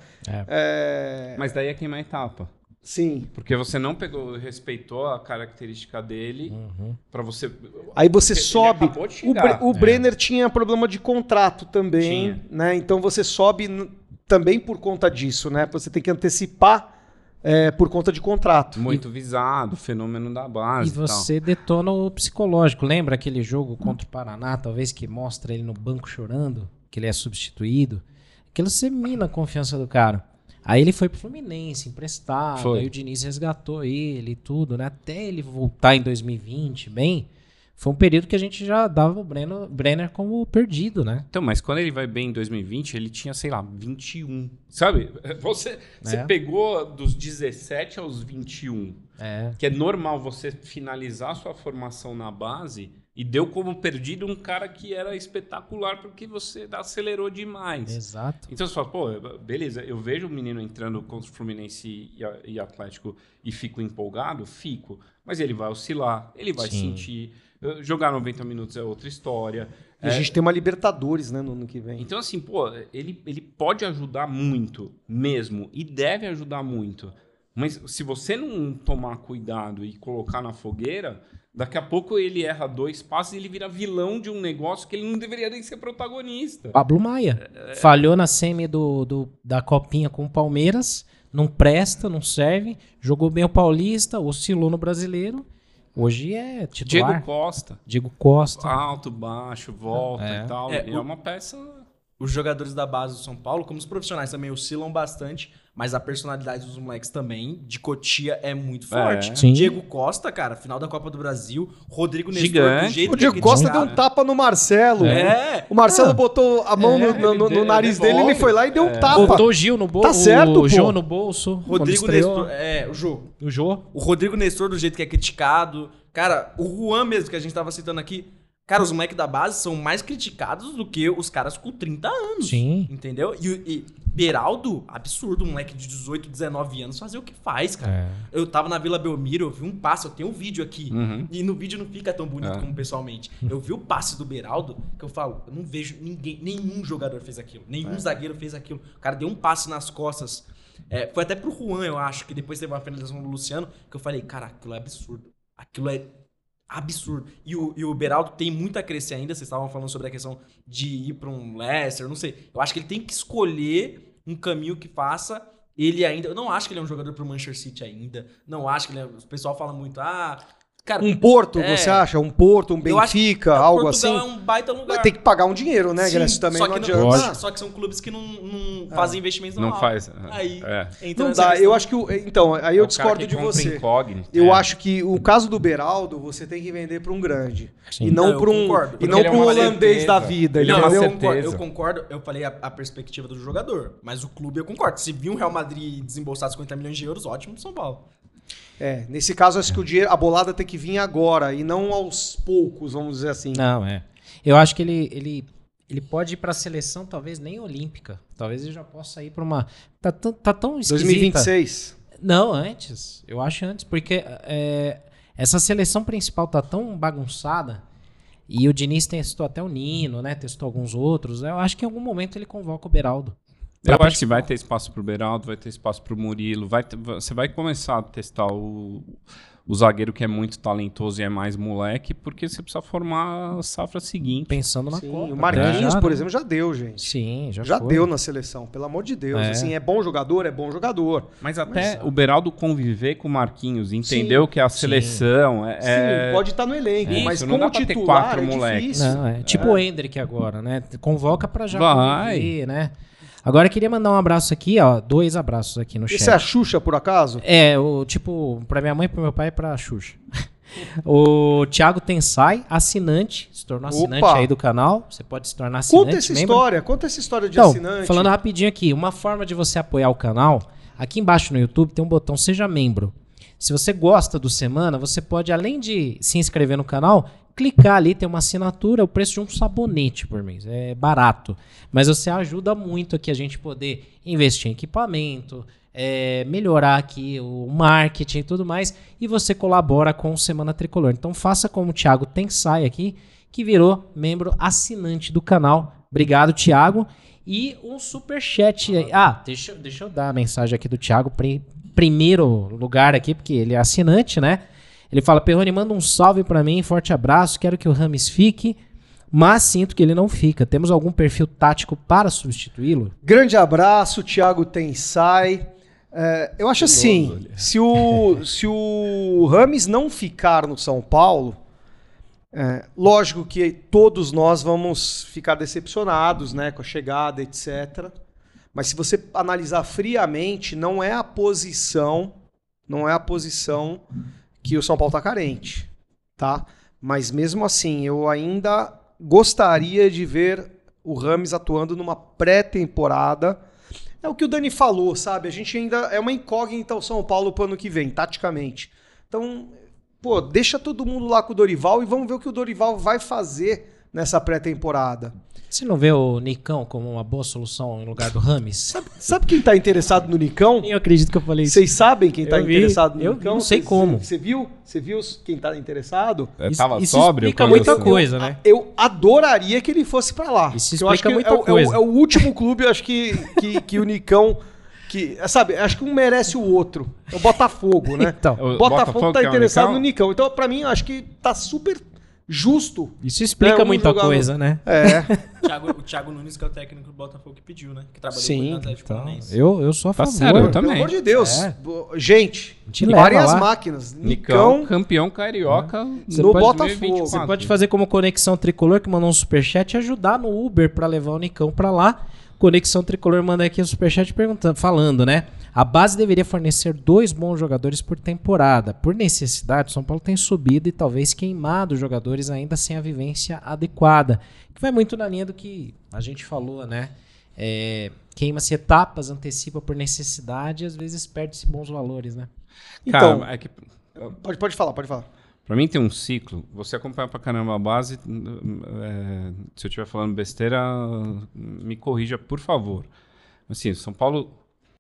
Mas daí é queimar etapa. Sim. Porque você não respeitou a característica dele pra você... Aí você Ele sobe. acabou de chegar. O Brenner tinha problema de contrato também, Tinha. né? Então você sobe também por conta disso, né? Você tem que antecipar por conta de contrato. Muito visado, fenômeno da base E você detona o psicológico. Lembra aquele jogo contra o Paraná, talvez, que mostra ele no banco chorando, que ele é substituído? Aquilo você mina a confiança do cara. Aí ele foi pro Fluminense, emprestado, Foi. aí o Diniz resgatou ele e tudo, né? Até ele voltar em 2020, bem, foi um período que a gente já dava o Brenner como perdido, né? Então, mas quando ele vai bem em 2020, ele tinha, sei lá, 21. Sabe? Você pegou dos 17 aos 21. Que é normal você finalizar sua formação na base e deu como perdido um cara que era espetacular porque você acelerou demais. Exato. Então você fala, pô, beleza, eu vejo o menino entrando contra o Fluminense e Atlético e fico empolgado? Fico. Mas ele vai oscilar, ele vai sentir. Jogar 90 minutos é outra história. E a gente tem uma Libertadores, né, no ano que vem. Então, assim, pô, ele pode ajudar muito mesmo e deve ajudar muito. Mas se você não tomar cuidado e colocar na fogueira, daqui a pouco ele erra 2 passos e ele vira vilão de um negócio que ele não deveria nem ser protagonista. Pablo Maia falhou na semi da Copinha com o Palmeiras, não presta, não serve, jogou bem o Paulista, oscilou no Brasileiro, hoje é titular. Diego Costa. Alto, baixo, volta e tal. É uma peça... Os jogadores da base do São Paulo, como os profissionais também oscilam bastante, Mas a personalidade dos moleques também, de Cotia, é muito forte. Sim. Diego Costa, cara, final da Copa do Brasil. Rodrigo Nestor, Gigante. do jeito O Diego que Costa criticado. deu um tapa no Marcelo. É. O Marcelo botou a mão no nariz dele, ele foi lá e deu um tapa. Botou o Gil no bolso. Tá certo, o Jô pô. no bolso. quando Rodrigo estreou. Nestor, o Jô. O Jô. O Rodrigo Nestor, do jeito que é criticado. Cara, o Juan mesmo, que a gente tava citando aqui. Cara, os moleques da base são mais criticados do que os caras com 30 anos. Sim. Entendeu? E Beraldo, absurdo, um moleque de 18, 19 anos fazer o que faz, cara. Eu tava na Vila Belmiro, eu vi um passe, eu tenho um vídeo aqui. E no vídeo não fica tão bonito como pessoalmente. Eu vi o passe do Beraldo, que eu falo, eu não vejo ninguém, nenhum jogador fez aquilo. Nenhum zagueiro fez aquilo. O cara deu um passe nas costas. Foi até pro Juan, eu acho, que depois teve uma finalização do Luciano, que eu falei, cara, aquilo é absurdo. Aquilo é absurdo. E o Beraldo tem muito a crescer ainda. Vocês estavam falando sobre a questão de ir pra um Leicester, não sei. Eu acho que ele tem que escolher um caminho que faça ele ainda... Eu não acho que ele é um jogador pro Manchester City ainda. Não acho que ele é... O pessoal fala muito, cara... Um Porto, você acha? Um Porto, um eu acho que Benfica, algo Portugal assim? é um baita lugar. Vai ter que pagar um dinheiro, né, Sim, Grécio? Também só não que adianta. Só que são clubes que não fazem investimentos Não alto. faz. Aí, Não entra nessa dá. questão. Eu acho que... Então, aí eu discordo de você. Eu acho que o caso do Beraldo, você tem que vender para um grande. Sim. E não eu para um, concordo, e porque não ele é para um uma holandês certeza. da vida. Ele é Não, uma eu certeza. concordo. Eu falei a perspectiva do jogador. Mas o clube eu concordo. Se vir um Real Madrid desembolsar 50 milhões de euros, ótimo pro São Paulo. Nesse caso, acho que o dinheiro, a bolada tem que vir agora e não aos poucos, vamos dizer assim. Não, eu acho que ele pode ir pra seleção, talvez nem olímpica. Talvez ele já possa ir pra uma... Tá tão esquisita. 2026. Não, antes. Eu acho antes, porque essa seleção principal tá tão bagunçada e o Diniz testou até o Nino, né? Testou alguns outros. Eu acho que em algum momento ele convoca o Beraldo. Eu acho que vai ter espaço pro Beraldo, vai ter espaço pro Murilo. Você vai começar a testar o zagueiro que é muito talentoso e é mais moleque, porque você precisa formar a safra seguinte. Pensando na Sim, Copa. o Marquinhos, Já, por né? exemplo, já deu, gente. Sim, já Já foi. deu na seleção, pelo amor de Deus. Assim, é bom jogador. Mas até o Beraldo conviver com o Marquinhos, entendeu que é a seleção. Sim, pode estar no elenco, Isso, mas não como dá pra ter titular 4 é moleques. difícil. Não, tipo o Endrick agora, né? Convoca pra já Vai. conviver, né? Agora eu queria mandar um abraço aqui, ó. 2 abraços aqui no chat. Isso é a Xuxa, por acaso? Pra minha mãe, pro meu pai e pra Xuxa. O Thiago Tensai, assinante, se tornou assinante Opa! aí do canal. Você pode se tornar assinante. Conta essa história de Então, assinante. falando rapidinho aqui, uma forma de você apoiar o canal, aqui embaixo no YouTube tem um botão Seja Membro. Se você gosta do Semana, você pode, além de se inscrever no canal, clicar ali, tem uma assinatura, o preço de um sabonete por mês. É barato. Mas você ajuda muito aqui a gente poder investir em equipamento, melhorar aqui o marketing e tudo mais, e você colabora com o Semana Tricolor. Então faça como o Thiago Tensai aqui, que virou membro assinante do canal. Obrigado, Thiago. E um superchat aí. Deixa eu dar a mensagem aqui do Thiago, primeiro lugar aqui, porque ele é assinante, né? Ele fala, Perrone, manda um salve pra mim, forte abraço, quero que o Rames fique, mas sinto que ele não fica. Temos algum perfil tático para substituí-lo? Grande abraço, Thiago Tensai. Eu acho assim, se o Rames não ficar no São Paulo, lógico que todos nós vamos ficar decepcionados, né, com a chegada, etc. Mas se você analisar friamente, não é a posição que o São Paulo está carente, tá? Mas mesmo assim, eu ainda gostaria de ver o Rames atuando numa pré-temporada. É o que o Dani falou, sabe? A gente ainda é uma incógnita o São Paulo pro ano que vem, taticamente. Então, deixa todo mundo lá com o Dorival e vamos ver o que o Dorival vai fazer nessa pré-temporada. Você não vê o Nicão como uma boa solução em lugar do Rames? Sabe quem tá interessado no Nicão? Eu acredito que eu falei isso. Vocês sabem quem tá Eu vi. interessado no Eu Nicão? não sei como. Você viu? Você viu quem tá interessado? Tava Isso sóbrio? explica quando muita você- coisa, né? Eu adoraria que ele fosse pra lá. Isso Eu acho explica que muita é coisa. o último clube, eu acho que o Nicão... sabe, acho que um merece o outro. É o Botafogo, né? Então, O Botafogo tá que é o interessado Nicão? no Nicão. Então, pra mim, acho que tá super justo. isso explica um muita jogador- coisa, né? O Thiago Nunes, que é o técnico do Botafogo, que pediu, né? Que trabalhou com Sim, o Atlético Paranaense. Eu sou a Tá favor. sério, eu Pelo também. amor de Deus. É. Gente, Te parem leva as lá. máquinas. Nicão, Nicão, campeão carioca Você no pode- Botafogo. Você pode fazer como Conexão Tricolor, que mandou um superchat, e ajudar no Uber pra levar o Nicão pra lá. Conexão Tricolor manda aqui o superchat falando, né? A base deveria fornecer 2 bons jogadores por temporada. Por necessidade, o São Paulo tem subido e talvez queimado os jogadores ainda sem a vivência adequada. Que vai muito na linha do que a gente falou, né? Queima-se etapas, antecipa por necessidade e às vezes perde-se bons valores, né? Então, Cara, é que pode falar. pra mim tem um ciclo. Você acompanha pra caramba a base. Se eu estiver falando besteira, me corrija, por favor. Assim, São Paulo,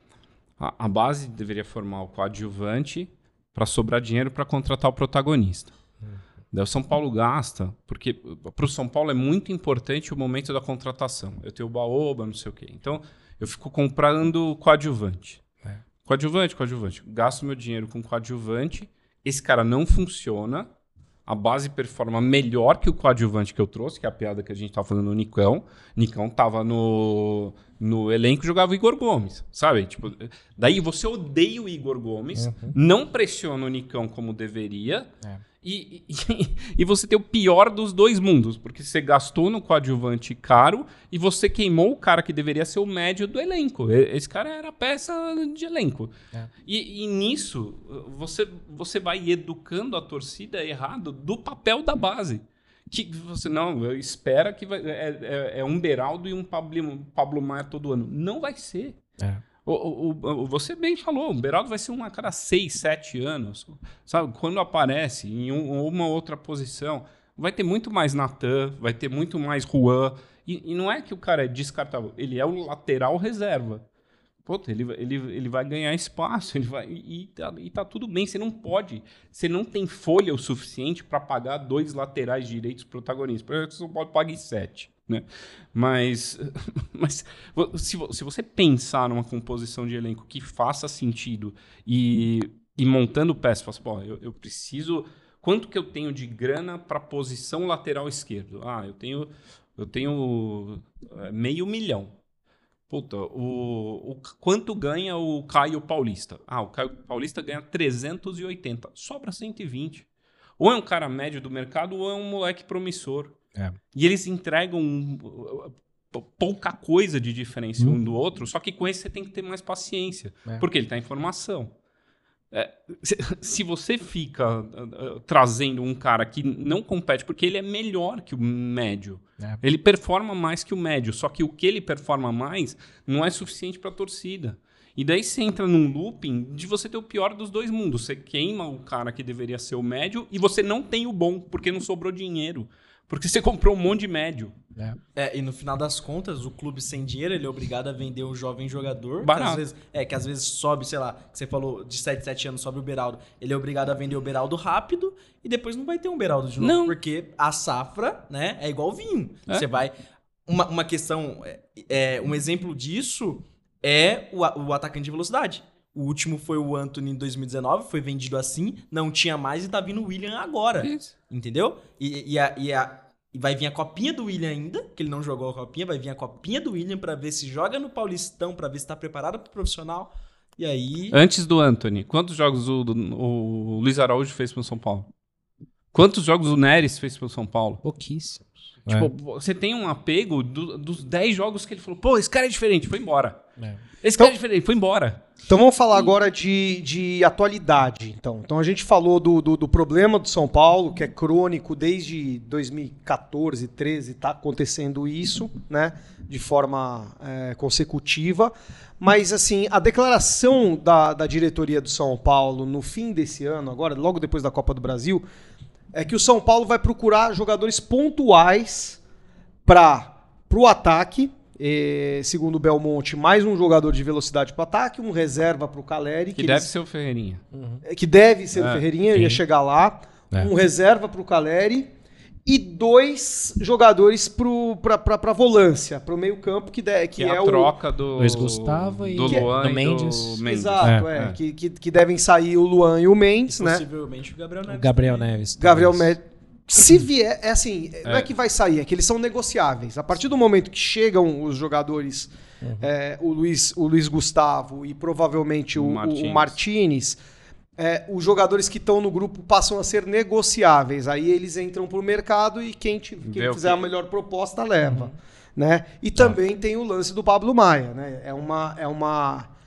a base deveria formar o coadjuvante para sobrar dinheiro para contratar o protagonista. Daí o São Paulo gasta, porque para o São Paulo é muito importante o momento da contratação. Eu tenho o Baoba, não sei o quê. Então, eu fico comprando coadjuvante. Coadjuvante. Gasto meu dinheiro com coadjuvante. Esse cara não funciona. A base performa melhor que o coadjuvante que eu trouxe, que é a piada que a gente estava falando no Nicão. Nicão estava no elenco e jogava o Igor Gomes, sabe? Tipo, daí você odeia o Igor Gomes, não pressiona o Nicão como deveria, e você tem o pior dos dois mundos, porque você gastou no coadjuvante caro e você queimou o cara que deveria ser o médio do elenco. Esse cara era peça de elenco. E nisso, você vai educando a torcida errado do papel da base. Que você não espera que é um Beraldo e um Pablo Maia todo ano. Não vai ser. Você bem falou, o Beraldo vai ser um a cada 6, 7 anos. Sabe? Quando aparece em uma outra posição, vai ter muito mais Natan, vai ter muito mais Juan. E não é que o cara é descartável, ele é o lateral reserva. Puta, ele vai ganhar espaço, e tá tudo bem. Você não tem folha o suficiente para pagar 2 laterais direitos protagonistas. Você só pode pagar 7, né? Mas se você pensar numa composição de elenco que faça sentido e montando peças, você fala, eu preciso... Quanto que eu tenho de grana para posição lateral esquerdo? Eu tenho $500 mil. Puta, quanto ganha o Caio Paulista? O Caio Paulista ganha 380, sobra 120. Ou é um cara médio do mercado ou é um moleque promissor. E eles entregam pouca coisa de diferença um do outro, só que com esse você tem que ter mais paciência, porque ele está em formação. Se você fica trazendo um cara que não compete, porque ele é melhor que o médio, ele performa mais que o médio, só que o que ele performa mais não é suficiente para a torcida. E daí você entra num looping de você ter o pior dos dois mundos. Você queima o cara que deveria ser o médio e você não tem o bom, porque não sobrou dinheiro. Porque você comprou um monte de médio. E no final das contas, o clube sem dinheiro, ele é obrigado a vender um jovem jogador. Barato. Que às vezes sobe, sei lá, que você falou, de 7 anos sobe o Beraldo. Ele é obrigado a vender o Beraldo rápido e depois não vai ter um Beraldo de novo. Não. Porque a safra, né, é igual vinho. Você vai... Uma questão... um exemplo disso é o atacante de velocidade. O último foi o Antony em 2019, foi vendido assim, não tinha mais e tá vindo o William agora. Isso. Entendeu? E vai vir a copinha do William ainda, que ele não jogou a copinha, vai vir a copinha do William pra ver se joga no Paulistão, pra ver se tá preparado pro profissional. E aí... Antes do Antony, quantos jogos o Luiz Araújo fez pro São Paulo? Quantos jogos o Neres fez pro São Paulo? Pouquíssimos. Tipo, você tem um apego dos 10 jogos que ele falou, pô, esse cara é diferente, foi embora. Esse cara é diferente, foi embora. Então vamos falar agora de atualidade. Então a gente falou do problema do São Paulo, que é crônico desde 2014, 2013, está acontecendo isso, né, de forma consecutiva. Mas assim, a declaração da diretoria do São Paulo no fim desse ano, agora, logo depois da Copa do Brasil, é que o São Paulo vai procurar jogadores pontuais para o ataque. Segundo o Belmonte, mais um jogador de velocidade para o ataque, um reserva para o Caleri. Que deve ser o Ferreirinha. Que deve ser o Ferreirinha, ia chegar lá. Um reserva para o Caleri e 2 jogadores para volância, para o meio campo, que é a troca do Luiz Gustavo do Luan do e Mendes. do Mendes. Exato, que devem sair o Luan e o Mendes, né? Possivelmente o Gabriel Neves. Gabriel Neves. Se vier, não é que vai sair, é que eles são negociáveis. A partir do momento que chegam os jogadores, o Luiz Gustavo e provavelmente o Martínez, os jogadores que estão no grupo passam a ser negociáveis. Aí eles entram para o mercado e quem fizer a melhor proposta leva. Né? E também tem o lance do Pablo Maia. Né? É uma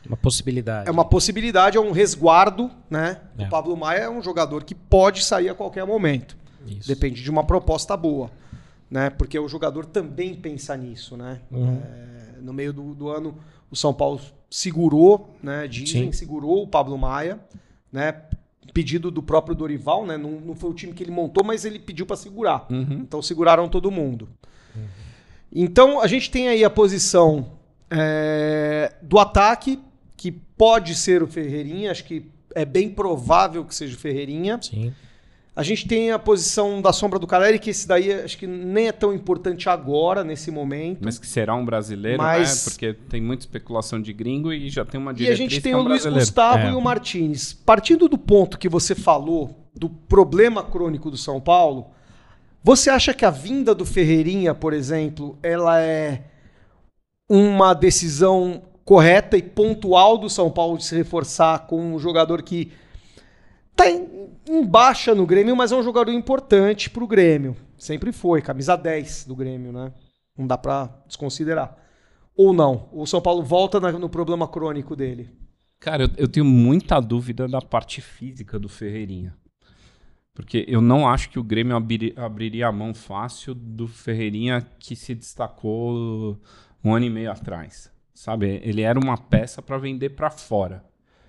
Uma possibilidade. É uma possibilidade, é um resguardo, né? É. O Pablo Maia é um jogador que pode sair a qualquer momento. Isso. Depende de uma proposta boa, né? Porque o jogador também pensa nisso, né? No meio do ano, o São Paulo segurou, né? Dizem, segurou o Pablo Maia, né? Pedido do próprio Dorival, né? Não foi o time que ele montou, mas ele pediu para segurar. Então seguraram todo mundo. Então a gente tem aí a posição do ataque, que pode ser o Ferreirinha, acho que é bem provável que seja o Ferreirinha. Sim. A gente tem a posição da sombra do Caleri, que esse daí acho que nem é tão importante agora, nesse momento. Mas que será um brasileiro, Mas- Porque tem muita especulação de gringo e já tem uma E a diretriz gente que tem é um o Luiz brasileiro. Gustavo e o Martins. Partindo do ponto que você falou, do problema crônico do São Paulo, você acha que a vinda do Ferreirinha, por exemplo, ela é uma decisão correta e pontual do São Paulo de se reforçar com um jogador que tá em baixa no Grêmio, mas é um jogador importante pro Grêmio. Sempre foi, camisa 10 do Grêmio, né? Não dá pra desconsiderar. Ou não? O São Paulo volta no problema crônico dele. Cara, eu tenho muita dúvida da parte física do Ferreirinha. Porque eu não acho que o Grêmio abriria a mão fácil do Ferreirinha que se destacou 1 ano e meio atrás. Sabe? Ele era uma peça para vender para fora.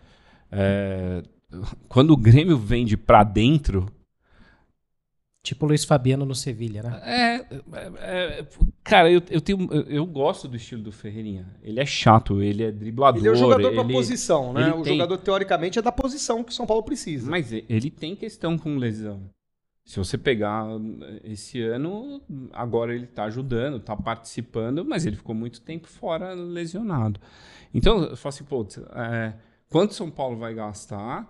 Quando o Grêmio vende para dentro... Tipo o Luiz Fabiano no Sevilha, né? Cara, eu gosto do estilo do Ferreirinha. Ele é chato, ele é driblador. Ele é o jogador pra posição, né? ele O tem- jogador, teoricamente, é da posição que o São Paulo precisa. Mas ele tem questão com lesão. Se você pegar esse ano, agora ele tá ajudando, tá participando, mas ele ficou muito tempo fora lesionado. Então, eu falo assim, pô, quanto São Paulo vai gastar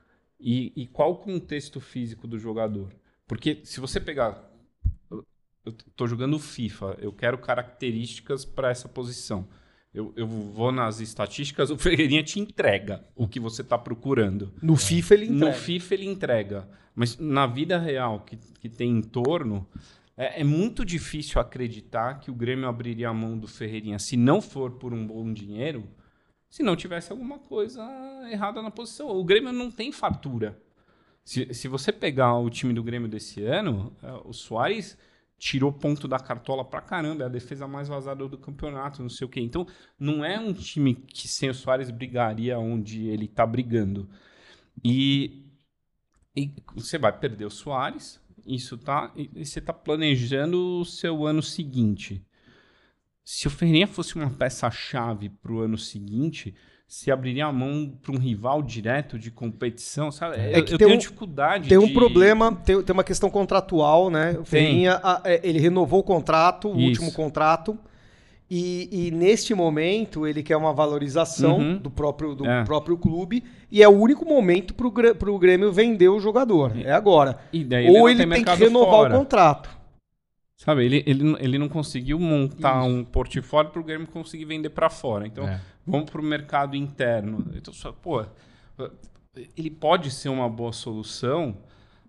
e qual o contexto físico do jogador? Porque se você pegar... Eu tô jogando FIFA, eu quero características para essa posição. Eu vou nas estatísticas, o Ferreirinha te entrega o que você está procurando. No FIFA ele entrega. No FIFA ele entrega. Mas na vida real, que tem em torno, é muito difícil acreditar que o Grêmio abriria a mão do Ferreirinha se não for por um bom dinheiro, se não tivesse alguma coisa errada na posição. O Grêmio não tem fartura. Se você pegar o time do Grêmio desse ano, o Suárez tirou ponto da cartola pra caramba, é a defesa mais vazada do campeonato, não sei o quê. Então, não é um time que sem o Suárez brigaria onde ele tá brigando. E você vai perder o Suárez, e você tá planejando o seu ano seguinte. Se o Ferreirinha fosse uma peça-chave pro ano seguinte, se abriria a mão para um rival direto de competição, sabe? Eu tenho dificuldade Tem um problema, tem uma questão contratual, né? O Ferreirinha, ele renovou o contrato, o último contrato, e neste momento ele quer uma valorização do próprio clube, e é o único momento para o Grêmio vender o jogador, é agora. Ou ele tem que renovar o contrato. Sabe, ele não conseguiu montar um portfólio para o Grêmio conseguir vender para fora. Então, vamos para o mercado interno. Então, pô, ele pode ser uma boa solução,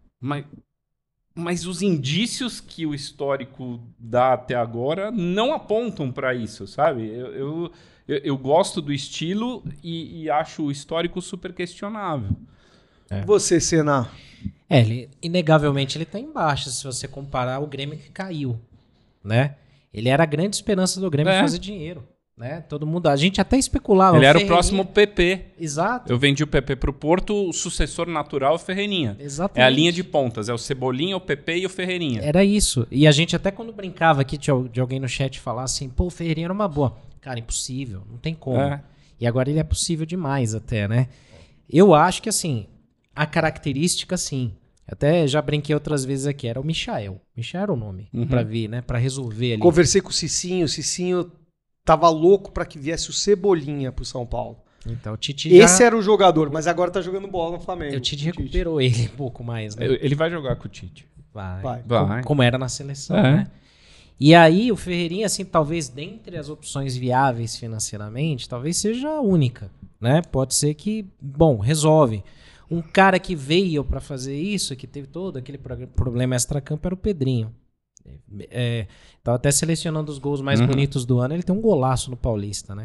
mas os indícios que o histórico dá até agora não apontam para isso, sabe? Eu gosto do estilo e acho o histórico super questionável. Você, Senna? Inegavelmente ele tá embaixo, se você comparar o Grêmio que caiu, né? Ele era a grande esperança do Grêmio fazer dinheiro, né? Todo mundo, a gente até especulava. Ele era o próximo PP. Exato. Eu vendi o PP pro Porto, o sucessor natural é o Ferreirinha. Exatamente. É a linha de pontas, é o Cebolinha, o PP e o Ferreirinha. Era isso. E a gente até quando brincava aqui de alguém no chat falar assim, pô, o Ferreirinha era uma boa. Cara, impossível, não tem como. E agora ele é possível demais até, né? Eu acho que assim, a característica, sim. Até já brinquei outras vezes aqui. Era o Michael. Michael era o nome pra vir, né? Pra resolver ali. Conversei com o Cicinho tava louco pra que viesse o Cebolinha pro São Paulo. Então, o Tite Esse era o jogador, mas agora tá jogando bola no Flamengo. O Tite recuperou ele um pouco mais, né? Ele vai jogar com o Tite. Vai. Vai. Como era na seleção, né? E aí, o Ferreirinha, assim, talvez dentre as opções viáveis financeiramente, talvez seja a única, né? Pode ser que, bom, resolve. Um cara que veio pra fazer isso, que teve todo aquele problema extracampo, era o Pedrinho. Tava até selecionando os gols mais bonitos do ano, ele tem um golaço no Paulista, né?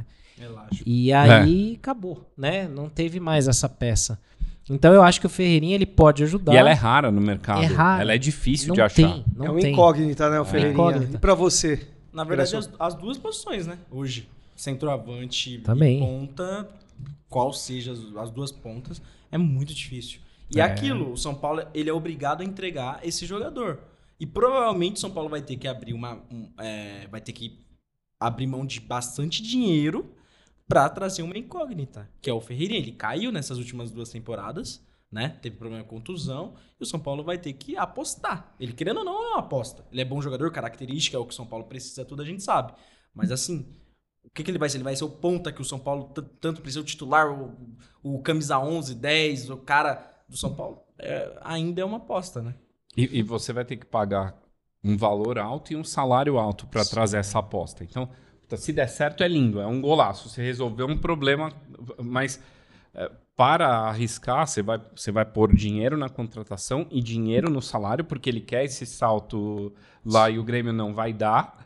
Relaxa. E aí acabou, né? Não teve mais essa peça. Então eu acho que o Ferreirinha ele pode ajudar. E ela é rara no mercado. É rara. Ela é difícil Não de achar. tem, não é um tem. incógnita, né, o Ferreirinha? incógnita. E pra você? Na verdade, as duas posições, né? Hoje, centroavante Também. e ponta, qual seja as duas pontas, é muito difícil. E É. aquilo, o São Paulo, ele é obrigado a entregar esse jogador. E provavelmente o São Paulo vai ter que abrir vai ter que abrir mão de bastante dinheiro pra trazer uma incógnita, que é o Ferreirinha. Ele caiu nessas últimas 2 temporadas, né? Teve problema com contusão, e o São Paulo vai ter que apostar. Ele, querendo ou não, é uma aposta. Ele é bom jogador, característica, é o que o São Paulo precisa, tudo a gente sabe. Mas assim, o que ele vai ser? Ele vai ser o ponta que o São Paulo tanto precisa, o titular, o camisa 11, 10, o cara do São Paulo. Ainda é uma aposta, né? E você vai ter que pagar um valor alto e um salário alto para trazer essa aposta. Então, se der certo, é lindo, é um golaço. Você resolveu um problema, mas para arriscar, você vai pôr dinheiro na contratação e dinheiro no salário, porque ele quer esse salto lá e o Grêmio não vai dar.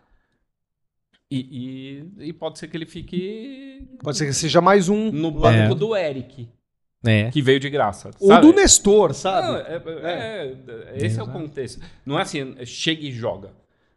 E pode ser que ele fique Pode ser que seja mais um. no banco do Eric, É. que veio de graça. Ou sabe? do Nestor, sabe? Não, esse é o contexto. Não é assim, chega e joga.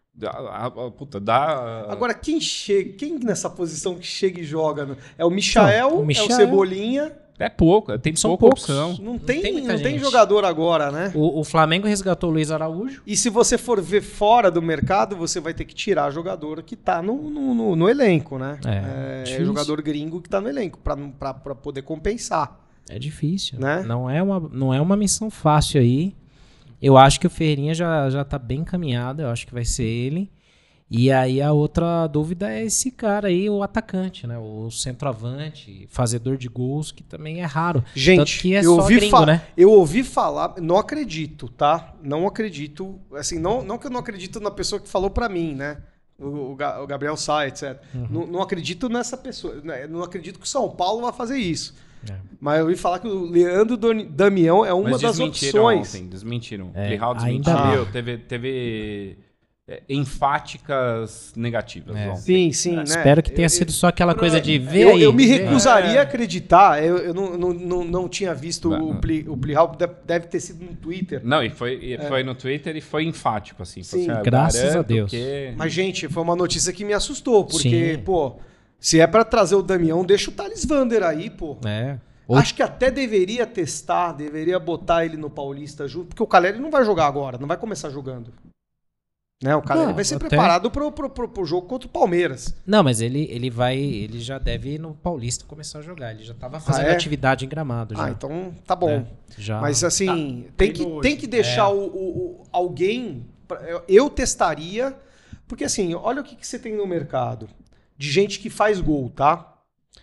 Dá. Agora, quem nessa posição que chega e joga? É o Michael, Não, o Michael- é o Cebolinha. É pouco, tem São pouca poucos. opção. Não tem tem, muita não tem gente. jogador agora, né? O Flamengo resgatou o Luiz Araújo. E se você for ver fora do mercado, você vai ter que tirar jogador que tá no elenco, né? É difícil. jogador gringo que tá no elenco, pra poder compensar. É difícil. Né? Não é uma missão fácil aí. Eu acho que o Ferreirinha já tá bem encaminhado. Eu acho que vai ser ele. E aí a outra dúvida é esse cara aí, o atacante, né? O centroavante, fazedor de gols, que também é raro. Gente, Tanto que é eu só ouvi, gringo, né? eu ouvi falar, não acredito, tá? Não acredito, assim, não que eu não acredito na pessoa que falou pra mim, né? O Gabriel Sá, etc. Não acredito nessa pessoa, né? Não acredito que o São Paulo vai fazer isso. Mas eu ouvi falar que o Leandro Damião é uma Mas das desmentiram opções. ontem, desmentiram. É, Plihal ainda desmentiu, teve enfáticas negativas. ontem. Sim, né? Espero que tenha sido só aquela coisa de ver eu, aí. eu me ver. recusaria a acreditar. Eu não tinha visto Não. o Plihal, deve ter sido no Twitter. Não, e foi no Twitter e foi enfático, assim. Sim, Falou assim, graças garanto a Deus. que- Mas, gente, foi uma notícia que me assustou, porque, Sim. pô, se é pra trazer o Damião, deixa o Thales Vander aí, pô. É. Acho que até deveria testar, deveria botar ele no Paulista junto, porque o Caleri não vai jogar agora, não vai começar jogando. Né? O Caleri Não, vai ser até- preparado pro jogo contra o Palmeiras. Não, mas ele já deve ir no Paulista começar a jogar. Ele já tava fazendo é? atividade em Gramado já. Então tá bom. É, já. Mas assim, treinou tem hoje. que deixar alguém. Eu testaria, porque assim, olha o que você tem no mercado de gente que faz gol, tá?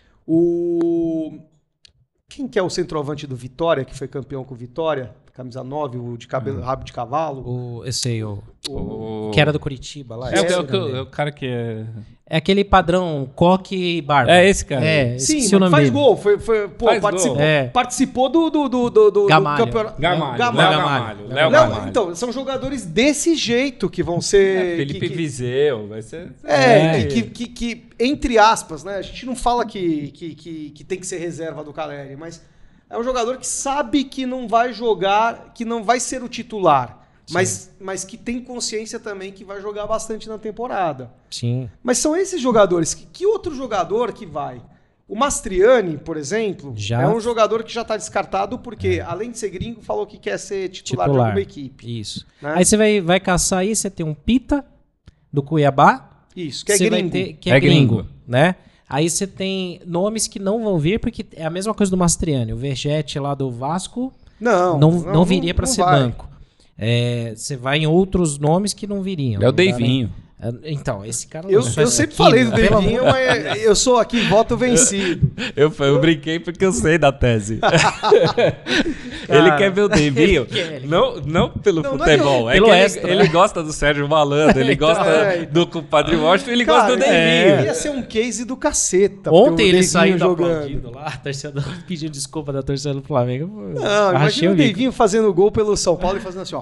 Quem que é o centroavante do Vitória, que foi campeão com o Vitória? Camisa 9, o de cabelo, rabo de cavalo. Esse aí, o O- que era do Curitiba lá. É esqueci o, o nome dele. o cara que é... É aquele padrão coque e barba. É esse cara. É, Sim, esqueci o nome faz dele. gol. Pô, Faz participou, gol. É. participou do Gamalho. campeonato. Gamalho. Gamalho. Léo Gamalho. Léo Não, Gamalho. então, são jogadores desse jeito que vão ser. Felipe Viseu, vai ser... Que, entre aspas, né? A gente não fala que tem que ser reserva do Caleri, mas é um jogador que sabe que não vai jogar, que não vai ser o titular, mas que tem consciência também que vai jogar bastante na temporada. Sim. Mas são esses jogadores. Que outro jogador que vai? O Mastriani, por exemplo, Já. é um jogador que já está descartado porque, além de ser gringo, falou que quer ser titular de Titular. alguma equipe. Isso. Né? Aí você vai caçar aí, você tem um Pita do Cuiabá. Isso, que é Você vai gringo. ter- que É é gringo, gringo. né? Aí você tem nomes que não vão vir, porque é a mesma coisa do Mastriani. O Vergete lá do Vasco não viria para ser vai. banco. Você vai em outros nomes que não viriam. É o Não dá nem- Deivinho. Então, esse cara... Eu não faz sempre aqui, falei do pelo Devinho, amor- mas eu sou aqui voto vencido. Eu brinquei porque eu sei da tese. Ele quer ver o Deivinho, não pelo Não, não futebol, é pelo que ele, extra, ele gosta do Sérgio Malandro, ele gosta do Padre Washington, ele gosta do Deivinho. Ia ser um case do caceta. Ontem ter o ele Deivinho saiu jogando. aplaudido lá, torcedor pedindo desculpa da torcida do Flamengo. Não, imagina o Deivinho fazendo gol pelo São Paulo e fazendo assim, ó.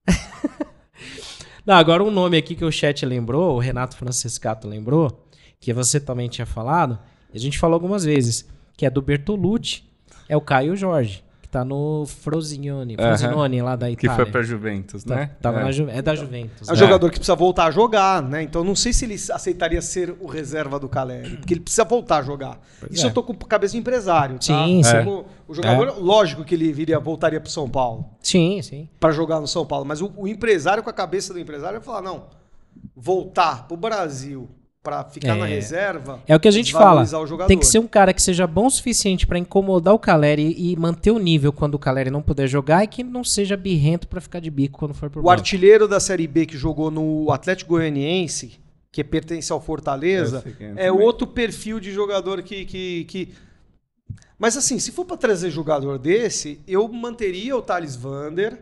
Não, agora um nome aqui que o chat lembrou, o Renato Franciscato lembrou, que você também tinha falado, A gente falou algumas vezes, que é do Bertolucci, é o Caio Jorge, que tá no Frosinone lá da Que Itália. foi pra Juventus, né? Tava é da Juventus. É um jogador que precisa voltar a jogar, né? Então não sei se ele aceitaria ser o reserva do Caleri, porque ele precisa voltar a jogar. Isso eu tô com cabeça de empresário, tá? Sim, sim. O jogador, lógico que ele voltaria pro São Paulo. Sim, sim. Pra jogar no São Paulo, mas o empresário, com a cabeça do empresário, vai falar, não, voltar pro Brasil pra ficar na reserva... É o que a gente fala, desvalorizar o jogador. tem que ser um cara que seja bom o suficiente pra incomodar o Caleri e manter o nível quando o Caleri não puder jogar e que não seja birrento pra ficar de bico quando for pro O banco. artilheiro da Série B que jogou no Atlético Goianiense, que pertence ao Fortaleza, é outro perfil de jogador que... Mas assim, se for pra trazer jogador desse, eu manteria o Thales Vander,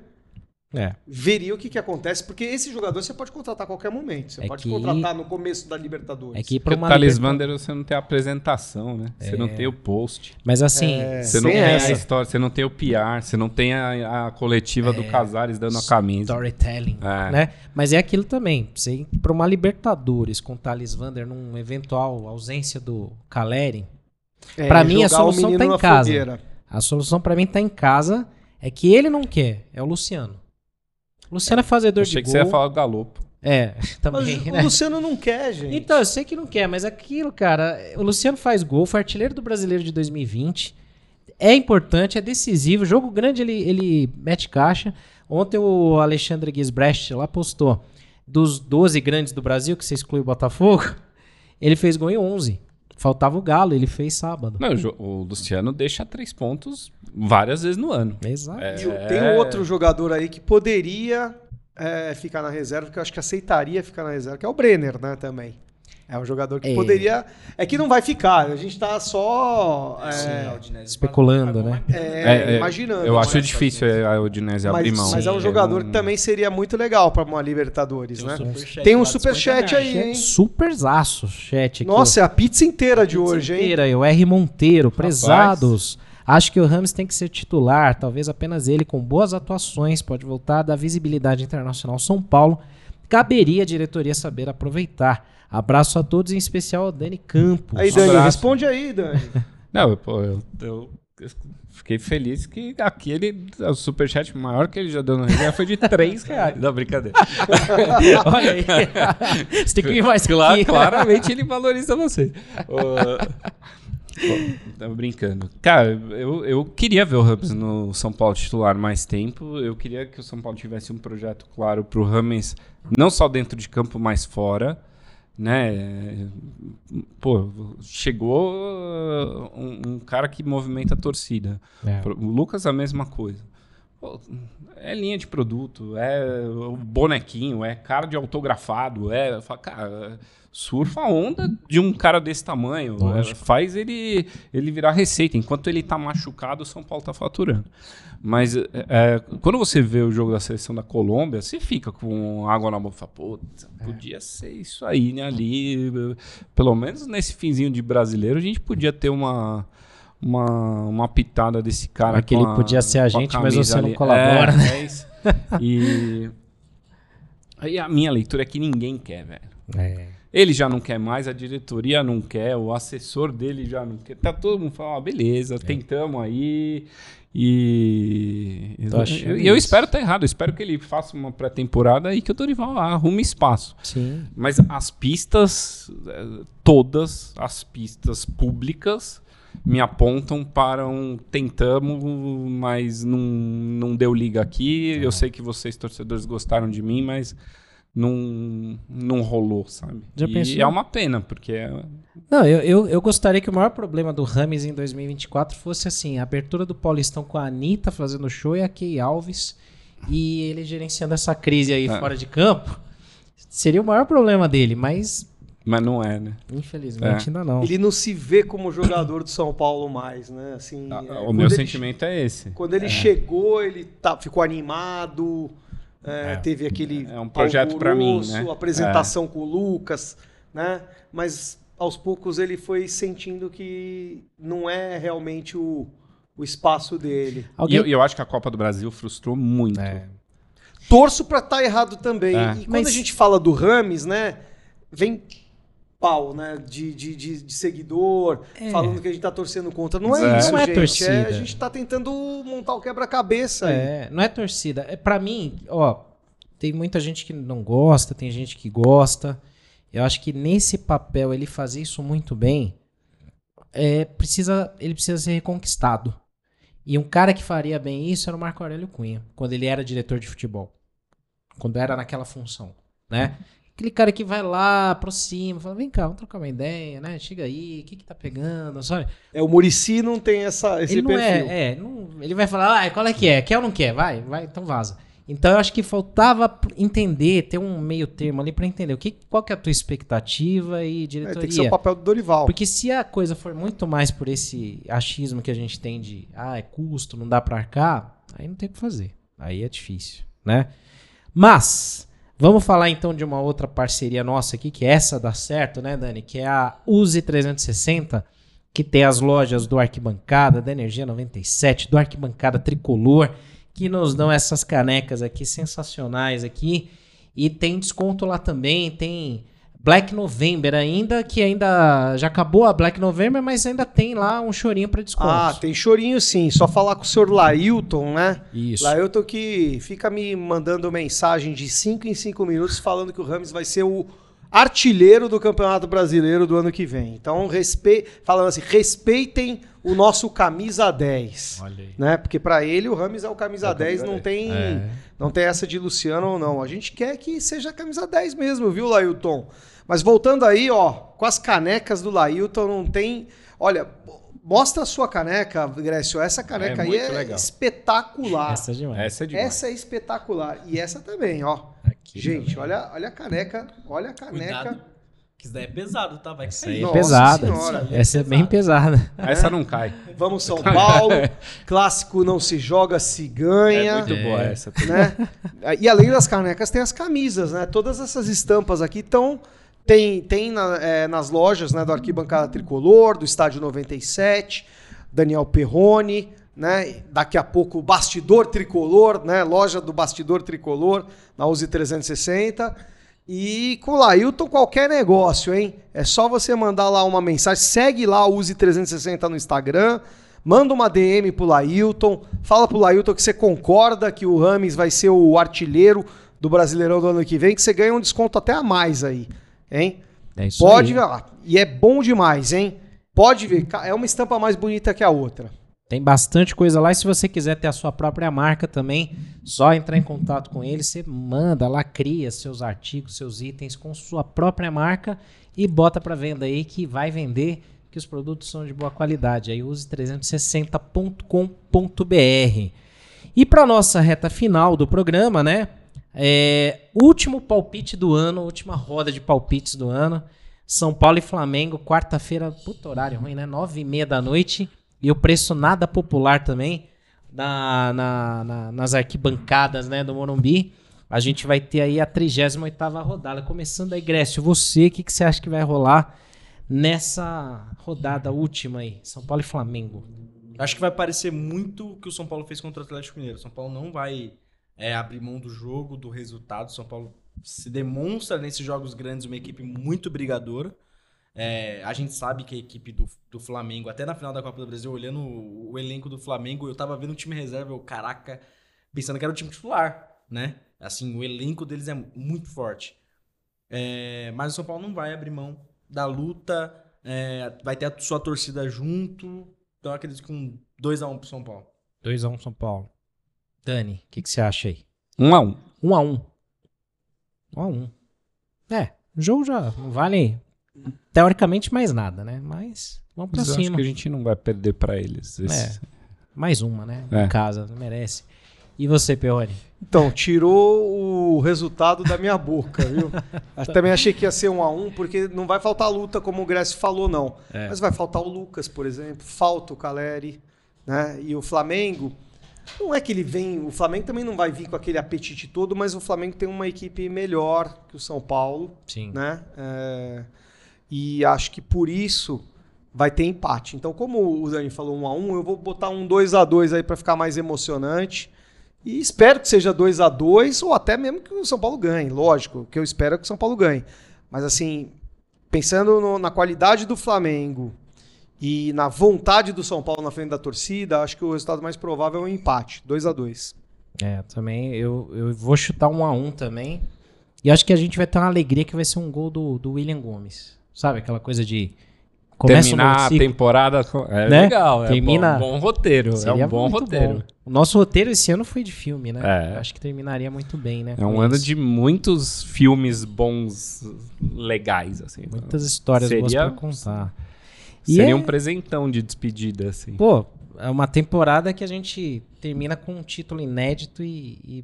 veria o que acontece, porque esse jogador você pode contratar a qualquer momento. Você pode contratar no começo da Libertadores. É que Porque o Thales Vander você não tem a apresentação, né? Você não tem o post. Mas assim, Você não tem a história, você não tem o PR, você não tem a coletiva do Casares dando a camisa. Storytelling, né? Mas é aquilo também. Você ir pra uma Libertadores com o Thales Vander num eventual ausência do Caleri, pra mim a solução tá em casa. Fogueira. A solução pra mim tá em casa, é que ele não quer, é o Luciano. O Luciano é fazedor de gol. Achei que você ia falar do Galopo. Também, mas né? O Luciano não quer, gente. Então, eu sei que não quer, mas aquilo, cara, o Luciano faz gol, foi artilheiro do Brasileiro de 2020, é importante, é decisivo, jogo grande ele mete caixa. Ontem o Alexandre Gisbrecht lá postou, dos 12 grandes do Brasil, que você exclui o Botafogo, ele fez gol em 11. Faltava o Galo, ele fez sábado. Não, o Luciano deixa 3 pontos várias vezes no ano. Exato. Tem um outro jogador aí que poderia ficar na reserva, que eu acho que aceitaria ficar na reserva, que é o Brenner, né, também. É um jogador que poderia... É que não vai ficar, a gente tá só... especulando, né? Imaginando. Eu acho difícil a Udinese abrir mão. Mas é um jogador que também seria muito legal para uma Libertadores, né? Tem um superchat aí, hein? Superzaço chat aqui. Nossa, é a pizza inteira de hoje, hein? O R. Monteiro, prezados. Acho que o Rames tem que ser titular, talvez apenas ele, com boas atuações, pode voltar a dar visibilidade internacional ao São Paulo. Caberia a diretoria saber aproveitar. Abraço a todos, em especial ao Dani Campos. Aí, Dani, responde aí, Dani. Não, eu fiquei feliz que o superchat maior que ele já deu no resenha foi de R$3. Não, brincadeira. Olha aí. Você tem que ir mais claro. Claramente ele valoriza você. Tava brincando. Cara, eu queria ver o Rames no São Paulo titular mais tempo. Eu queria que o São Paulo tivesse um projeto claro pro Rames, não só dentro de campo, mas fora. Né? Pô, chegou um cara que movimenta a torcida. O Lucas a mesma coisa. Pô, é linha de produto, é o bonequinho, é card autografado, cara, surfa a onda de um cara desse tamanho, faz ele virar receita. Enquanto ele tá machucado, o São Paulo tá faturando. Mas quando você vê o jogo da seleção da Colômbia, você fica com água na boca e fala, pô, podia ser isso aí, né? Ali, pelo menos nesse finzinho de brasileiro, a gente podia ter uma pitada desse cara. Que ele podia ser a gente, mas você não colabora, né? Isso. E aí a minha leitura é que ninguém quer, velho. Ele já não quer mais, a diretoria não quer, o assessor dele já não quer. Tá todo mundo falando, beleza, tentamos aí. E eu espero estar errado, eu espero que ele faça uma pré-temporada e que o Dorival arrume espaço. Sim. Mas as pistas, todas as pistas públicas me apontam para tentamos, mas não deu liga aqui. Eu sei que vocês, torcedores, gostaram de mim, mas não rolou, sabe? E é uma pena, porque... Não, eu gostaria que o maior problema do Rames em 2024 fosse assim, a abertura do Paulistão com a Anitta fazendo show e a Key Alves e ele gerenciando essa crise aí fora de campo. Seria o maior problema dele, mas não é, né? Infelizmente ainda não. Ele não se vê como jogador do São Paulo mais, né? Assim, o meu sentimento é esse. Quando ele chegou, ele ficou animado, teve aquele um projeto para mim, né? Apresentação com o Lucas, né? Mas aos poucos ele foi sentindo que não é realmente o espaço dele. E eu acho que a Copa do Brasil frustrou muito. Torço para estar errado também. E quando a gente fala do Rames, né? Vem pau, né? De seguidor, falando que a gente tá torcendo contra. Não é isso, não é gente. torcida. A gente tá tentando montar o quebra-cabeça aí. Não é torcida. Pra mim, ó, tem muita gente que não gosta, tem gente que gosta. Eu acho que nesse papel ele fazer isso muito bem, ele precisa ser reconquistado. E um cara que faria bem isso era o Marco Aurélio Cunha, quando ele era diretor de futebol. Quando era naquela função, né? Aquele cara que vai lá, aproxima, fala, vem cá, vamos trocar uma ideia, né? Chega aí, o que tá pegando, sabe? O Muricy não tem esse ele não perfil. Ele vai falar, qual é que é? Quer ou não quer? Vai, então vaza. Então eu acho que faltava entender, ter um meio termo ali pra entender qual que é a tua expectativa e diretoria. Tem que ser o papel do Dorival. Porque se a coisa for muito mais por esse achismo que a gente tem de, é custo, não dá pra arcar, aí não tem o que fazer. Aí é difícil, né? Mas, vamos falar então de uma outra parceria nossa aqui, que essa dá certo, né, Dani? Que é a Use 360, que tem as lojas do Arquibancada, da Energia 97, do Arquibancada Tricolor, que nos dão essas canecas aqui sensacionais aqui. E tem desconto lá também, tem Black November ainda, que ainda já acabou a Black November, mas ainda tem lá um chorinho para desconto. Tem chorinho sim, só falar com o senhor Lailton, né? Isso. Lailton que fica me mandando mensagem de 5 em 5 minutos falando que o Rames vai ser o artilheiro do Campeonato Brasileiro do ano que vem. Então, falando assim, respeitem o nosso camisa 10. Olha aí. Né? Porque para ele o Rames é o camisa 10, não tem essa de Luciano ou não. A gente quer que seja a camisa 10 mesmo, viu, Lailton? Mas voltando aí, ó, com as canecas do Lailton, não tem... Olha, mostra a sua caneca, Grécio. Essa caneca aí é legal. Espetacular. Essa é demais. Essa é demais. Essa é espetacular. E essa também, ó. Aqui gente, também. olha a caneca. Olha a caneca. Cuidado, que isso daí é pesado, tá? Vai Essa aí cair. é Nossa pesada. Senhora. Essa é bem pesada. Essa não cai. Vamos São Paulo. Clássico não se joga, se ganha. É muito boa essa. Né? E além das canecas, tem as camisas, né? Todas essas estampas aqui estão... Tem nas lojas, né, do Arquibancada Tricolor, do Estádio 97, Daniel Perrone, né? Daqui a pouco o Bastidor Tricolor, né? Loja do Bastidor Tricolor, na Use 360. E com o Lailton, qualquer negócio, hein? É só você mandar lá uma mensagem, segue lá o Use 360 no Instagram, manda uma DM pro Lailton, fala pro Lailton que você concorda que o Rames vai ser o artilheiro do Brasileirão do ano que vem, que você ganha um desconto até a mais aí. Hein? É isso Pode aí. ver lá. E é bom demais, hein? Pode ver. É uma estampa mais bonita que a outra. Tem bastante coisa lá. E se você quiser ter a sua própria marca também, só entrar em contato com ele. Você manda lá, cria seus artigos, seus itens com sua própria marca e bota para venda aí que vai vender, que os produtos são de boa qualidade. Aí use 360.com.br. E para nossa reta final do programa, né? Último palpite do ano, última roda de palpites do ano. São Paulo e Flamengo, quarta-feira, puta horário ruim, né? 9h30 da noite. E o preço nada popular também nas arquibancadas, né, do Morumbi. A gente vai ter aí a 38ª rodada. Começando aí, Grécio, você, o que você acha que vai rolar nessa rodada última aí? São Paulo e Flamengo. Acho que vai parecer muito o que o São Paulo fez contra o Atlético Mineiro. O São Paulo não vai abrir mão do jogo, do resultado. O São Paulo se demonstra nesses jogos grandes uma equipe muito brigadora. A gente sabe que a equipe do Flamengo, até na final da Copa do Brasil, olhando o elenco do Flamengo, eu tava vendo o time reserva, caraca, pensando que era o time titular, né? Assim, o elenco deles é muito forte. Mas o São Paulo não vai abrir mão da luta, vai ter a sua torcida junto. Então eu acredito que 2-1 pro São Paulo. 2-1 São Paulo. Dani, o que você acha aí? 1-1. 1-1. 1-1. O jogo já não vale teoricamente mais nada, né? Mas vamos pra Mas eu cima. acho que a gente não vai perder pra eles. Mais uma, né? Em casa, merece. E você, Perrone? Então, tirou o resultado da minha boca, viu? Também achei que ia ser 1-1, porque não vai faltar luta, como o Grécio falou, não. Mas vai faltar o Lucas, por exemplo, falta o Caleri, né? E o Flamengo, não é que ele vem... O Flamengo também não vai vir com aquele apetite todo, mas o Flamengo tem uma equipe melhor que o São Paulo. Sim. Né? E acho que por isso vai ter empate. Então, como o Dani falou 1-1, eu vou botar um 2-2 aí para ficar mais emocionante. E espero que seja 2-2 ou até mesmo que o São Paulo ganhe. Lógico, o que eu espero é que o São Paulo ganhe. Mas assim, pensando na qualidade do Flamengo e na vontade do São Paulo na frente da torcida, acho que o resultado mais provável é um empate, 2-2. Também eu vou chutar 1-1 também. E acho que a gente vai ter uma alegria que vai ser um gol do William Gomes. Sabe, aquela coisa de... Começa terminar a temporada né? legal, Termina... bom roteiro, Seria um bom roteiro. Bom. O nosso roteiro esse ano foi de filme, né? É. Acho que terminaria muito bem, né? É um ano de muitos filmes bons, legais, assim. Muitas histórias boas pra contar. Seria um presentão de despedida, assim. Pô, é uma temporada que a gente termina com um título inédito e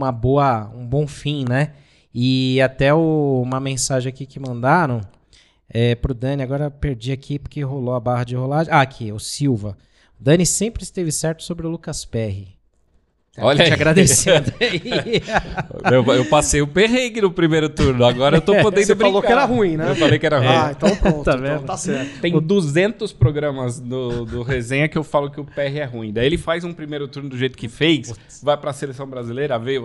um bom fim, né? E até uma mensagem aqui que mandaram pro Dani, agora perdi aqui porque rolou a barra de rolagem. Aqui, o Silva. O Dani sempre esteve certo sobre o Lucas Perry. Olha te aí. agradecendo aí. Eu passei o perrengue no primeiro turno, agora eu tô podendo Você brincar. falou que era ruim, né? Eu falei que era ruim. Então pronto, Tá então vendo? tá certo. Tem 200 programas do Resenha que eu falo que o PR é ruim. Daí ele faz um primeiro turno do jeito que fez, vai pra seleção brasileira, veio,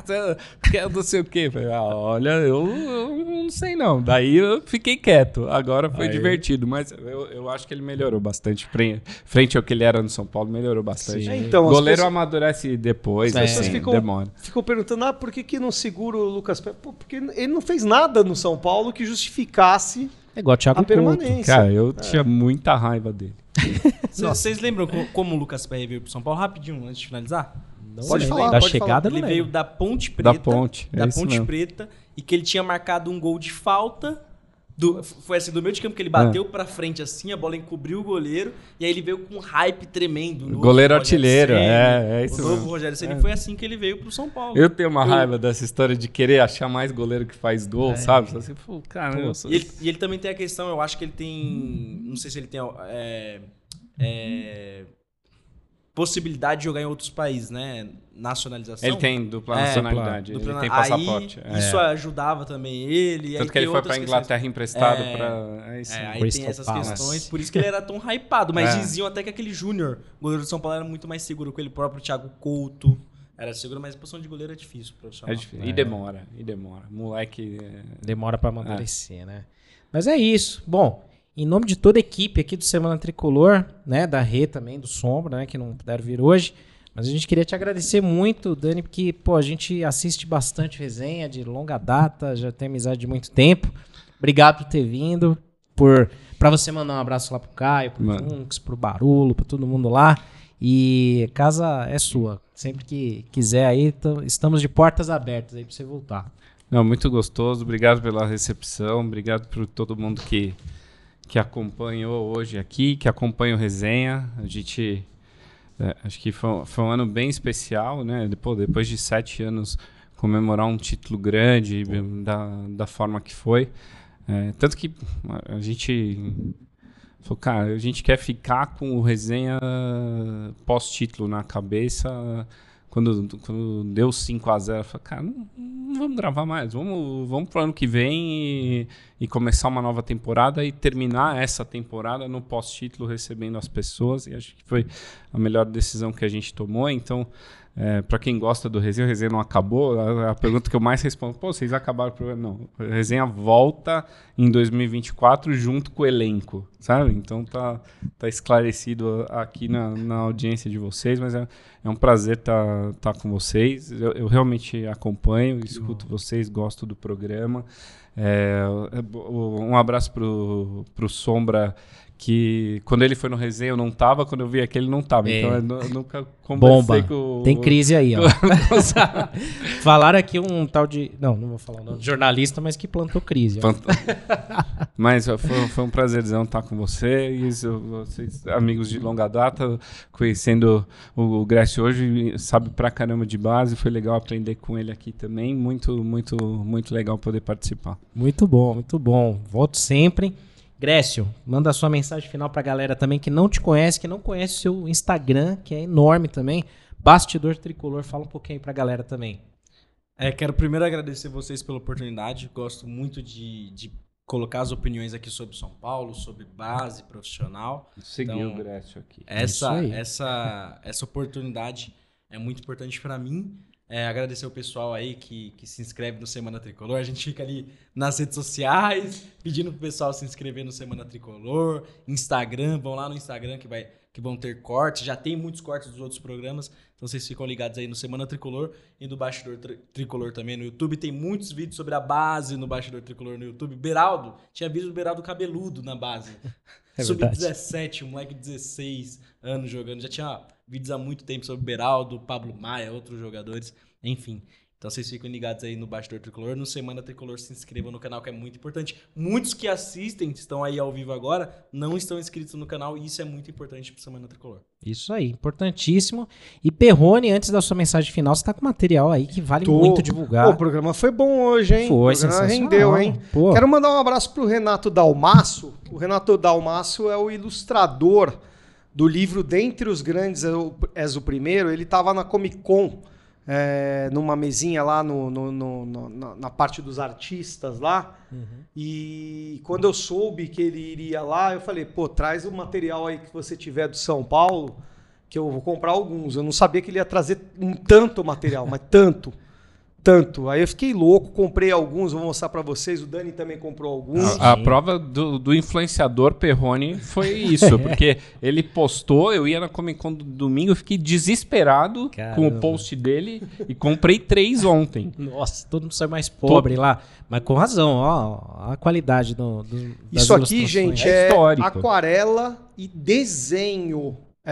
quer não sei o quê. Falei, olha, eu não sei não. Daí eu fiquei quieto. Agora foi divertido, mas eu acho que ele melhorou bastante. Frente ao que ele era no São Paulo, melhorou bastante. Sim. Então, o goleiro amadurece depois, As pessoas assim, demora. ficam perguntando, por que não segura o Lucas Perry? Pô, porque ele não fez nada no São Paulo que justificasse É igual o Thiago a Couto. permanência. Cara, eu tinha muita raiva dele. Vocês lembram como o Lucas Perry veio pro São Paulo? Rapidinho, antes de finalizar. Não Pode lembro. falar, Da pode chegada Ele não veio lembro. da Ponte Preta. Da Ponte, é isso mesmo. Preta. E que ele tinha marcado um gol de falta. Foi assim, do meio de campo que ele bateu pra frente assim, a bola encobriu o goleiro. E aí ele veio com um hype tremendo. O novo Goleiro Rogério artilheiro, Ceni, é isso O novo mesmo. Rogério Ceni foi assim que ele veio pro São Paulo. Eu tenho uma raiva dessa história de querer achar mais goleiro que faz gol, sabe? Assim, pô, cara, eu sou... E ele também tem a questão, eu acho que ele tem... Não sei se ele tem possibilidade de jogar em outros países, né? Nacionalização. Ele tem dupla nacionalidade, ele tem passaporte. Aí, isso ajudava também ele. Tanto aí que ele tem foi outras pra Inglaterra emprestado É. pra... É isso. aí Crystal tem essas Palace. questões, por isso que ele era tão hypado. Mas É. diziam até que aquele Júnior, goleiro do São Paulo, era muito mais seguro que ele próprio, Thiago Couto. Era seguro, mas a posição de goleiro é difícil, profissional. É difícil. E demora. Moleque... Demora pra amadurecer, né? Mas é isso. Bom, em nome de toda a equipe aqui do Semana Tricolor, né? Da Rê também, do Sombra, né? Que não puderam vir hoje. Mas a gente queria te agradecer muito, Dani, porque, pô, a gente assiste bastante resenha de longa data, já tem amizade de muito tempo. Obrigado por ter vindo, pra você mandar um abraço lá pro Caio, pro Junks, pro Barulo, pra todo mundo lá. E casa é sua. Sempre que quiser aí, estamos de portas abertas aí pra você voltar. Não, muito gostoso. Obrigado pela recepção. Obrigado por todo mundo que acompanhou hoje aqui, que acompanha o resenha. A gente... acho que foi um ano bem especial, né? Depois de 7 anos, comemorar um título grande da forma que foi. Tanto que a gente falou, cara, a gente quer ficar com o resenha pós-título na cabeça. Quando deu 5-0, eu falei, cara, não vamos gravar mais, vamos pro ano que vem e começar uma nova temporada e terminar essa temporada no pós-título recebendo as pessoas, e acho que foi a melhor decisão que a gente tomou. Então, para quem gosta do resenha, o resenha não acabou. A pergunta que eu mais respondo, vocês acabaram o programa? Não, a resenha volta em 2024 junto com o elenco, sabe? Então tá esclarecido aqui na audiência de vocês, mas é um prazer tá com vocês. Eu realmente acompanho, escuto vocês, gosto do programa. Um abraço pro Sombra, que quando ele foi no resenha eu não tava, quando eu vi aquele ele não tava. Então eu nunca conversei com... Tem crise aí, ó. Falaram aqui um tal de... Não vou falar o nome. Jornalista, mas que plantou crise. Ó. Mas foi um prazerzão estar com vocês, amigos de longa data, conhecendo o Grécio hoje, sabe pra caramba de base, foi legal aprender com ele aqui também, muito, muito, muito legal poder participar. Muito bom, muito bom. Volto sempre. Grécio, manda a sua mensagem final pra galera também que não te conhece, que não conhece o seu Instagram, que é enorme também. Bastidor Tricolor, fala um pouquinho pra galera também. Quero primeiro agradecer vocês pela oportunidade. Gosto muito de colocar as opiniões aqui sobre São Paulo, sobre base profissional. Seguir Então, o Grécio aqui. Essa oportunidade é muito importante para mim. Agradecer o pessoal aí que se inscreve no Semana Tricolor. A gente fica ali nas redes sociais pedindo pro pessoal se inscrever no Semana Tricolor. Instagram, vão lá no Instagram que vão ter cortes. Já tem muitos cortes dos outros programas. Então vocês ficam ligados aí no Semana Tricolor e no Bastidor Tricolor também no YouTube. Tem muitos vídeos sobre a base no Bastidor Tricolor no YouTube. Beraldo, tinha vídeo do Beraldo cabeludo na base. Sub-17, um moleque de 16 anos jogando. Já tinha vídeos há muito tempo sobre Beraldo, Pablo Maia, outros jogadores. Enfim, então vocês ficam ligados aí no Bastidor Tricolor. No Semana Tricolor, se inscrevam no canal, que é muito importante. Muitos que assistem, estão aí ao vivo agora, não estão inscritos no canal, e isso é muito importante pro Semana Tricolor. Isso aí, importantíssimo. E Perrone, antes da sua mensagem final, você tá com material aí que vale muito divulgar. Pô, o programa foi bom hoje, hein? Foi, o programa sensacional. rendeu, hein? Pô. Quero mandar um abraço pro Renato Dalmasso. O Renato Dalmasso é o ilustrador do livro Dentre os Grandes És o Primeiro. Ele tava na Comic Con, numa mesinha lá na parte dos artistas lá. E quando eu soube que ele iria lá, eu falei, pô, traz o material aí que você tiver do São Paulo, que eu vou comprar alguns. Eu não sabia que ele ia trazer tanto material, mas tanto. Aí eu fiquei louco, comprei alguns, vou mostrar pra vocês. O Dani também comprou alguns. A prova do influenciador Perrone foi isso, porque ele postou, eu ia na Comic Con do domingo, eu fiquei desesperado com o post dele e comprei 3 ontem. Nossa, todo mundo sai mais pobre lá. Mas com razão, ó, a qualidade das Isso aqui, ilustrações. gente, É histórico. aquarela e desenho.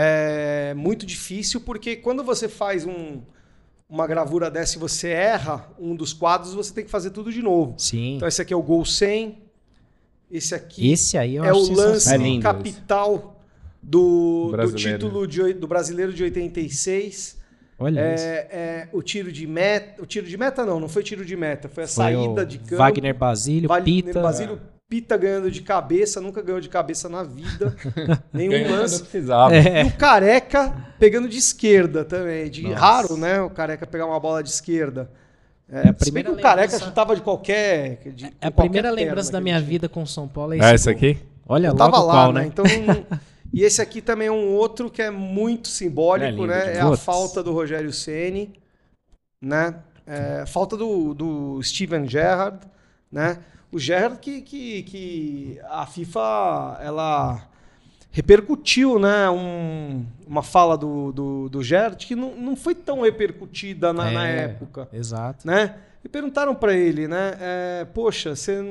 É muito difícil, porque quando você faz uma gravura dessa e você erra um dos quadros, você tem que fazer tudo de novo. Sim. Então esse aqui é o Gol 100. Esse aqui Esse aí eu é acho o lance sensacional. capital do Brasileiro. título do Brasileiro de 86. Olha isso. O tiro de meta. O tiro de meta não foi tiro de meta. Foi a Foi saída o de campo. Wagner Basílio, Pita. Basílio Pita ganhando de cabeça. Nunca ganhou de cabeça na vida. Nenhum Ganhou quando lance. precisava. E o Careca pegando de esquerda também. Raro, né? O Careca pegar uma bola de esquerda. a Se bem primeira que o Careca lembrança- chutava de qualquer. A primeira lembrança da minha vida com São Paulo é Esse gol. aqui? Olha Eu logo tava lá, qual, né? né? Então. E esse aqui também é um outro que é muito simbólico, É lindo né? demais. É a Putz. falta do Rogério Ceni, né? Falta do Steven Gerrard, né? O Gerrard que a FIFA ela repercutiu, né? Uma fala do Gerrard que não foi tão repercutida na época, Exato. né? E perguntaram para ele, né? Poxa,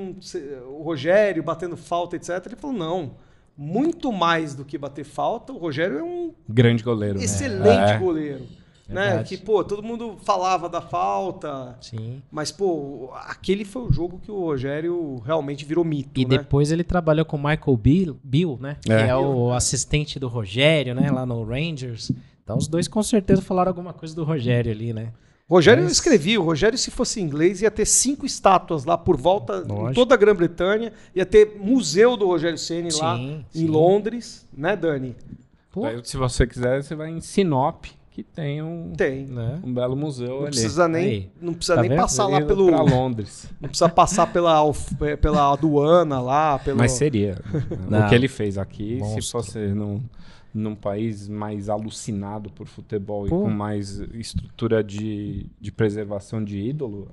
o Rogério batendo falta, etc. Ele falou, não, muito mais do que bater falta, o Rogério é um Grande goleiro. excelente goleiro. Né? Verdade. Que, pô, todo mundo falava da falta, Sim. mas, pô, aquele foi o jogo que o Rogério realmente virou mito, E né? depois ele trabalhou com o Michael Bill, né? Que é o assistente do Rogério, né? Lá no Rangers. Então os dois com certeza falaram alguma coisa do Rogério ali, né? Rogério, eu Mas- escrevi, o Rogério, se fosse inglês, ia ter 5 estátuas lá por volta, em Lógico. toda a Grã-Bretanha, ia ter museu do Rogério Ceni lá Sim, em sim. Londres, né, Dani? Pô, Aí, se você quiser, você vai em Sinop, que tem Tem. né? um belo museu Não ali. precisa nem, Aí. não precisa Tá nem vendo? passar lá Indo pelo... pra Londres. Não precisa passar pela aduana lá, pelo... Mas seria. Não. O que ele fez aqui, Monstro. se fosse num país mais alucinado por futebol Pô. e com mais estrutura de preservação de ídolo,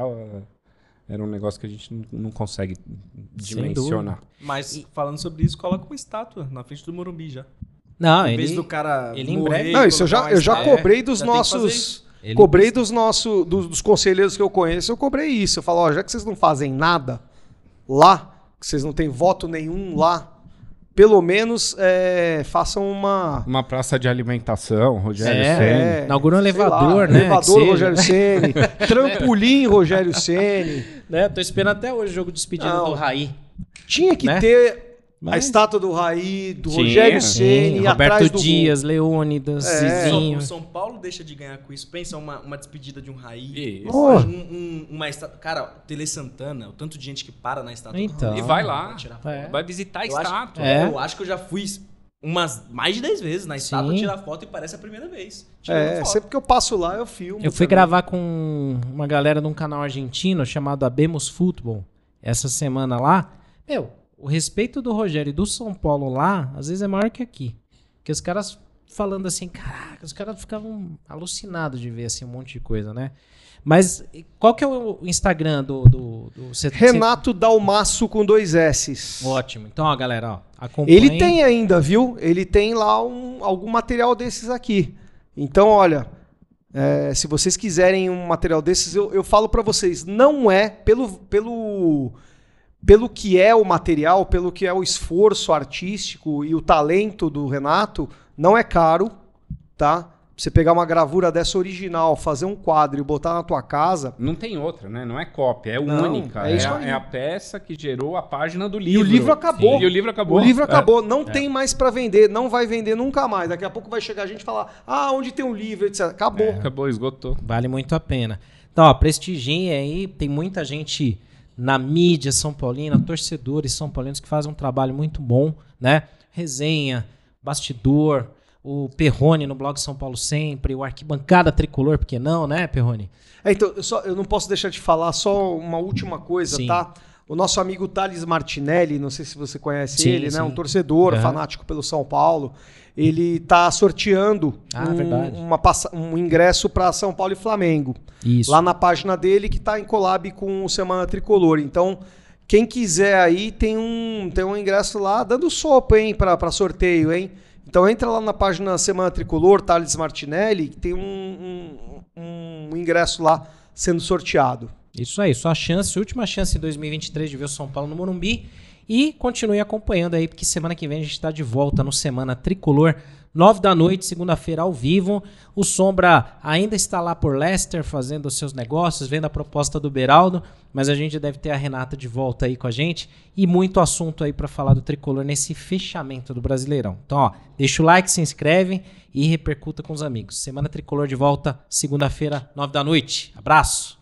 era um negócio que a gente não consegue dimensionar. Mas falando sobre isso, coloca uma estátua na frente do Morumbi já. Não, Em vez ele... do cara ele em morrer breve- e Não, isso eu colocar já uma estátua. cobrei dos já tem que fazer nossos... isso. Ele- Cobrei dos conselheiros que eu conheço, eu cobrei isso. Eu falo, ó, já que vocês não fazem nada lá, que vocês não têm voto nenhum lá, pelo menos façam Uma praça de alimentação, Rogério É. Ceni. Inaugurou um sei elevador, lá, né? Elevador que seja. Rogério Ceni, trampolim Rogério Ceni. Né? Tô esperando até hoje o jogo de despedida Não. do Raí. Tinha que Né? ter a Mas- estátua do Raí, do Tinha. Rogério Sim, Ceni, atrás Roberto do Dias, Leônidas, Zizinho. O São Paulo deixa de ganhar com isso. Pensa uma despedida de um Raí. Isso. Pô. Uma estátua. Cara, o Tele Santana, o tanto de gente que para na estátua. Então. do E Raí, vai lá, pra tirar foto. É. vai visitar a Eu acho- estátua. Eu acho que eu já fui mais de 10 vezes na estátua Sim. tirar foto e parece a primeira vez. Tirando foto. Sempre que eu passo lá, eu filmo. Eu fui também. gravar com uma galera de um canal argentino chamado Abemos Futebol essa semana lá. Meu, o respeito do Rogério e do São Paulo lá, às vezes é maior que aqui. Porque os caras falando assim, caraca, os caras ficavam alucinados de ver assim um monte de coisa, né? Mas qual que é o Instagram do Renato Dalmasso com 2 S's. Ótimo. Então, ó, galera, ó, acompanhe. Ele tem ainda, viu? Ele tem lá algum material desses aqui. Então, olha, se vocês quiserem um material desses, eu falo pra vocês, não é pelo que é o material, pelo que é o esforço artístico e o talento do Renato, não é caro, tá? Você pegar uma gravura dessa original, fazer um quadro e botar na tua casa... Não tem outra, né? Não é cópia, é Não, única. é isso aí. É a peça que gerou a página do E livro. o livro acabou. Sim. E o livro acabou. O livro acabou. Não tem mais pra vender. Não vai vender nunca mais. Daqui a pouco vai chegar a gente e falar, onde tem um livro, etc. Acabou. Acabou, esgotou. Vale muito a pena. Então, ó, prestigiem aí. Tem muita gente na mídia São Paulina, torcedores são paulinos que fazem um trabalho muito bom, né? Resenha, bastidor, o Perrone no blog São Paulo Sempre, o Arquibancada Tricolor, por que não, né, Perrone? Então, eu não posso deixar de falar só uma última coisa, Sim. tá? O nosso amigo Thales Martinelli, não sei se você conhece Sim, ele, sim. né? Um torcedor, fanático pelo São Paulo. Ele tá sorteando verdade. um ingresso para São Paulo e Flamengo. Isso. Lá na página dele, que tá em collab com o Semana Tricolor. Então, quem quiser aí, tem um ingresso lá dando sopa, hein, para sorteio, hein? Então entra lá na página Semana Tricolor, Thales Martinelli, que tem um ingresso lá sendo sorteado. Isso aí, sua chance, última chance em 2023 de ver o São Paulo no Morumbi. E continue acompanhando aí, porque semana que vem a gente está de volta no Semana Tricolor, 9 da noite, segunda-feira, ao vivo. O Sombra ainda está lá por Leicester, fazendo os seus negócios, vendo a proposta do Beraldo, mas a gente deve ter a Renata de volta aí com a gente e muito assunto aí para falar do Tricolor nesse fechamento do Brasileirão. Então, ó, deixa o like, se inscreve e repercuta com os amigos. Semana Tricolor de volta, segunda-feira, 9 da noite. Abraço!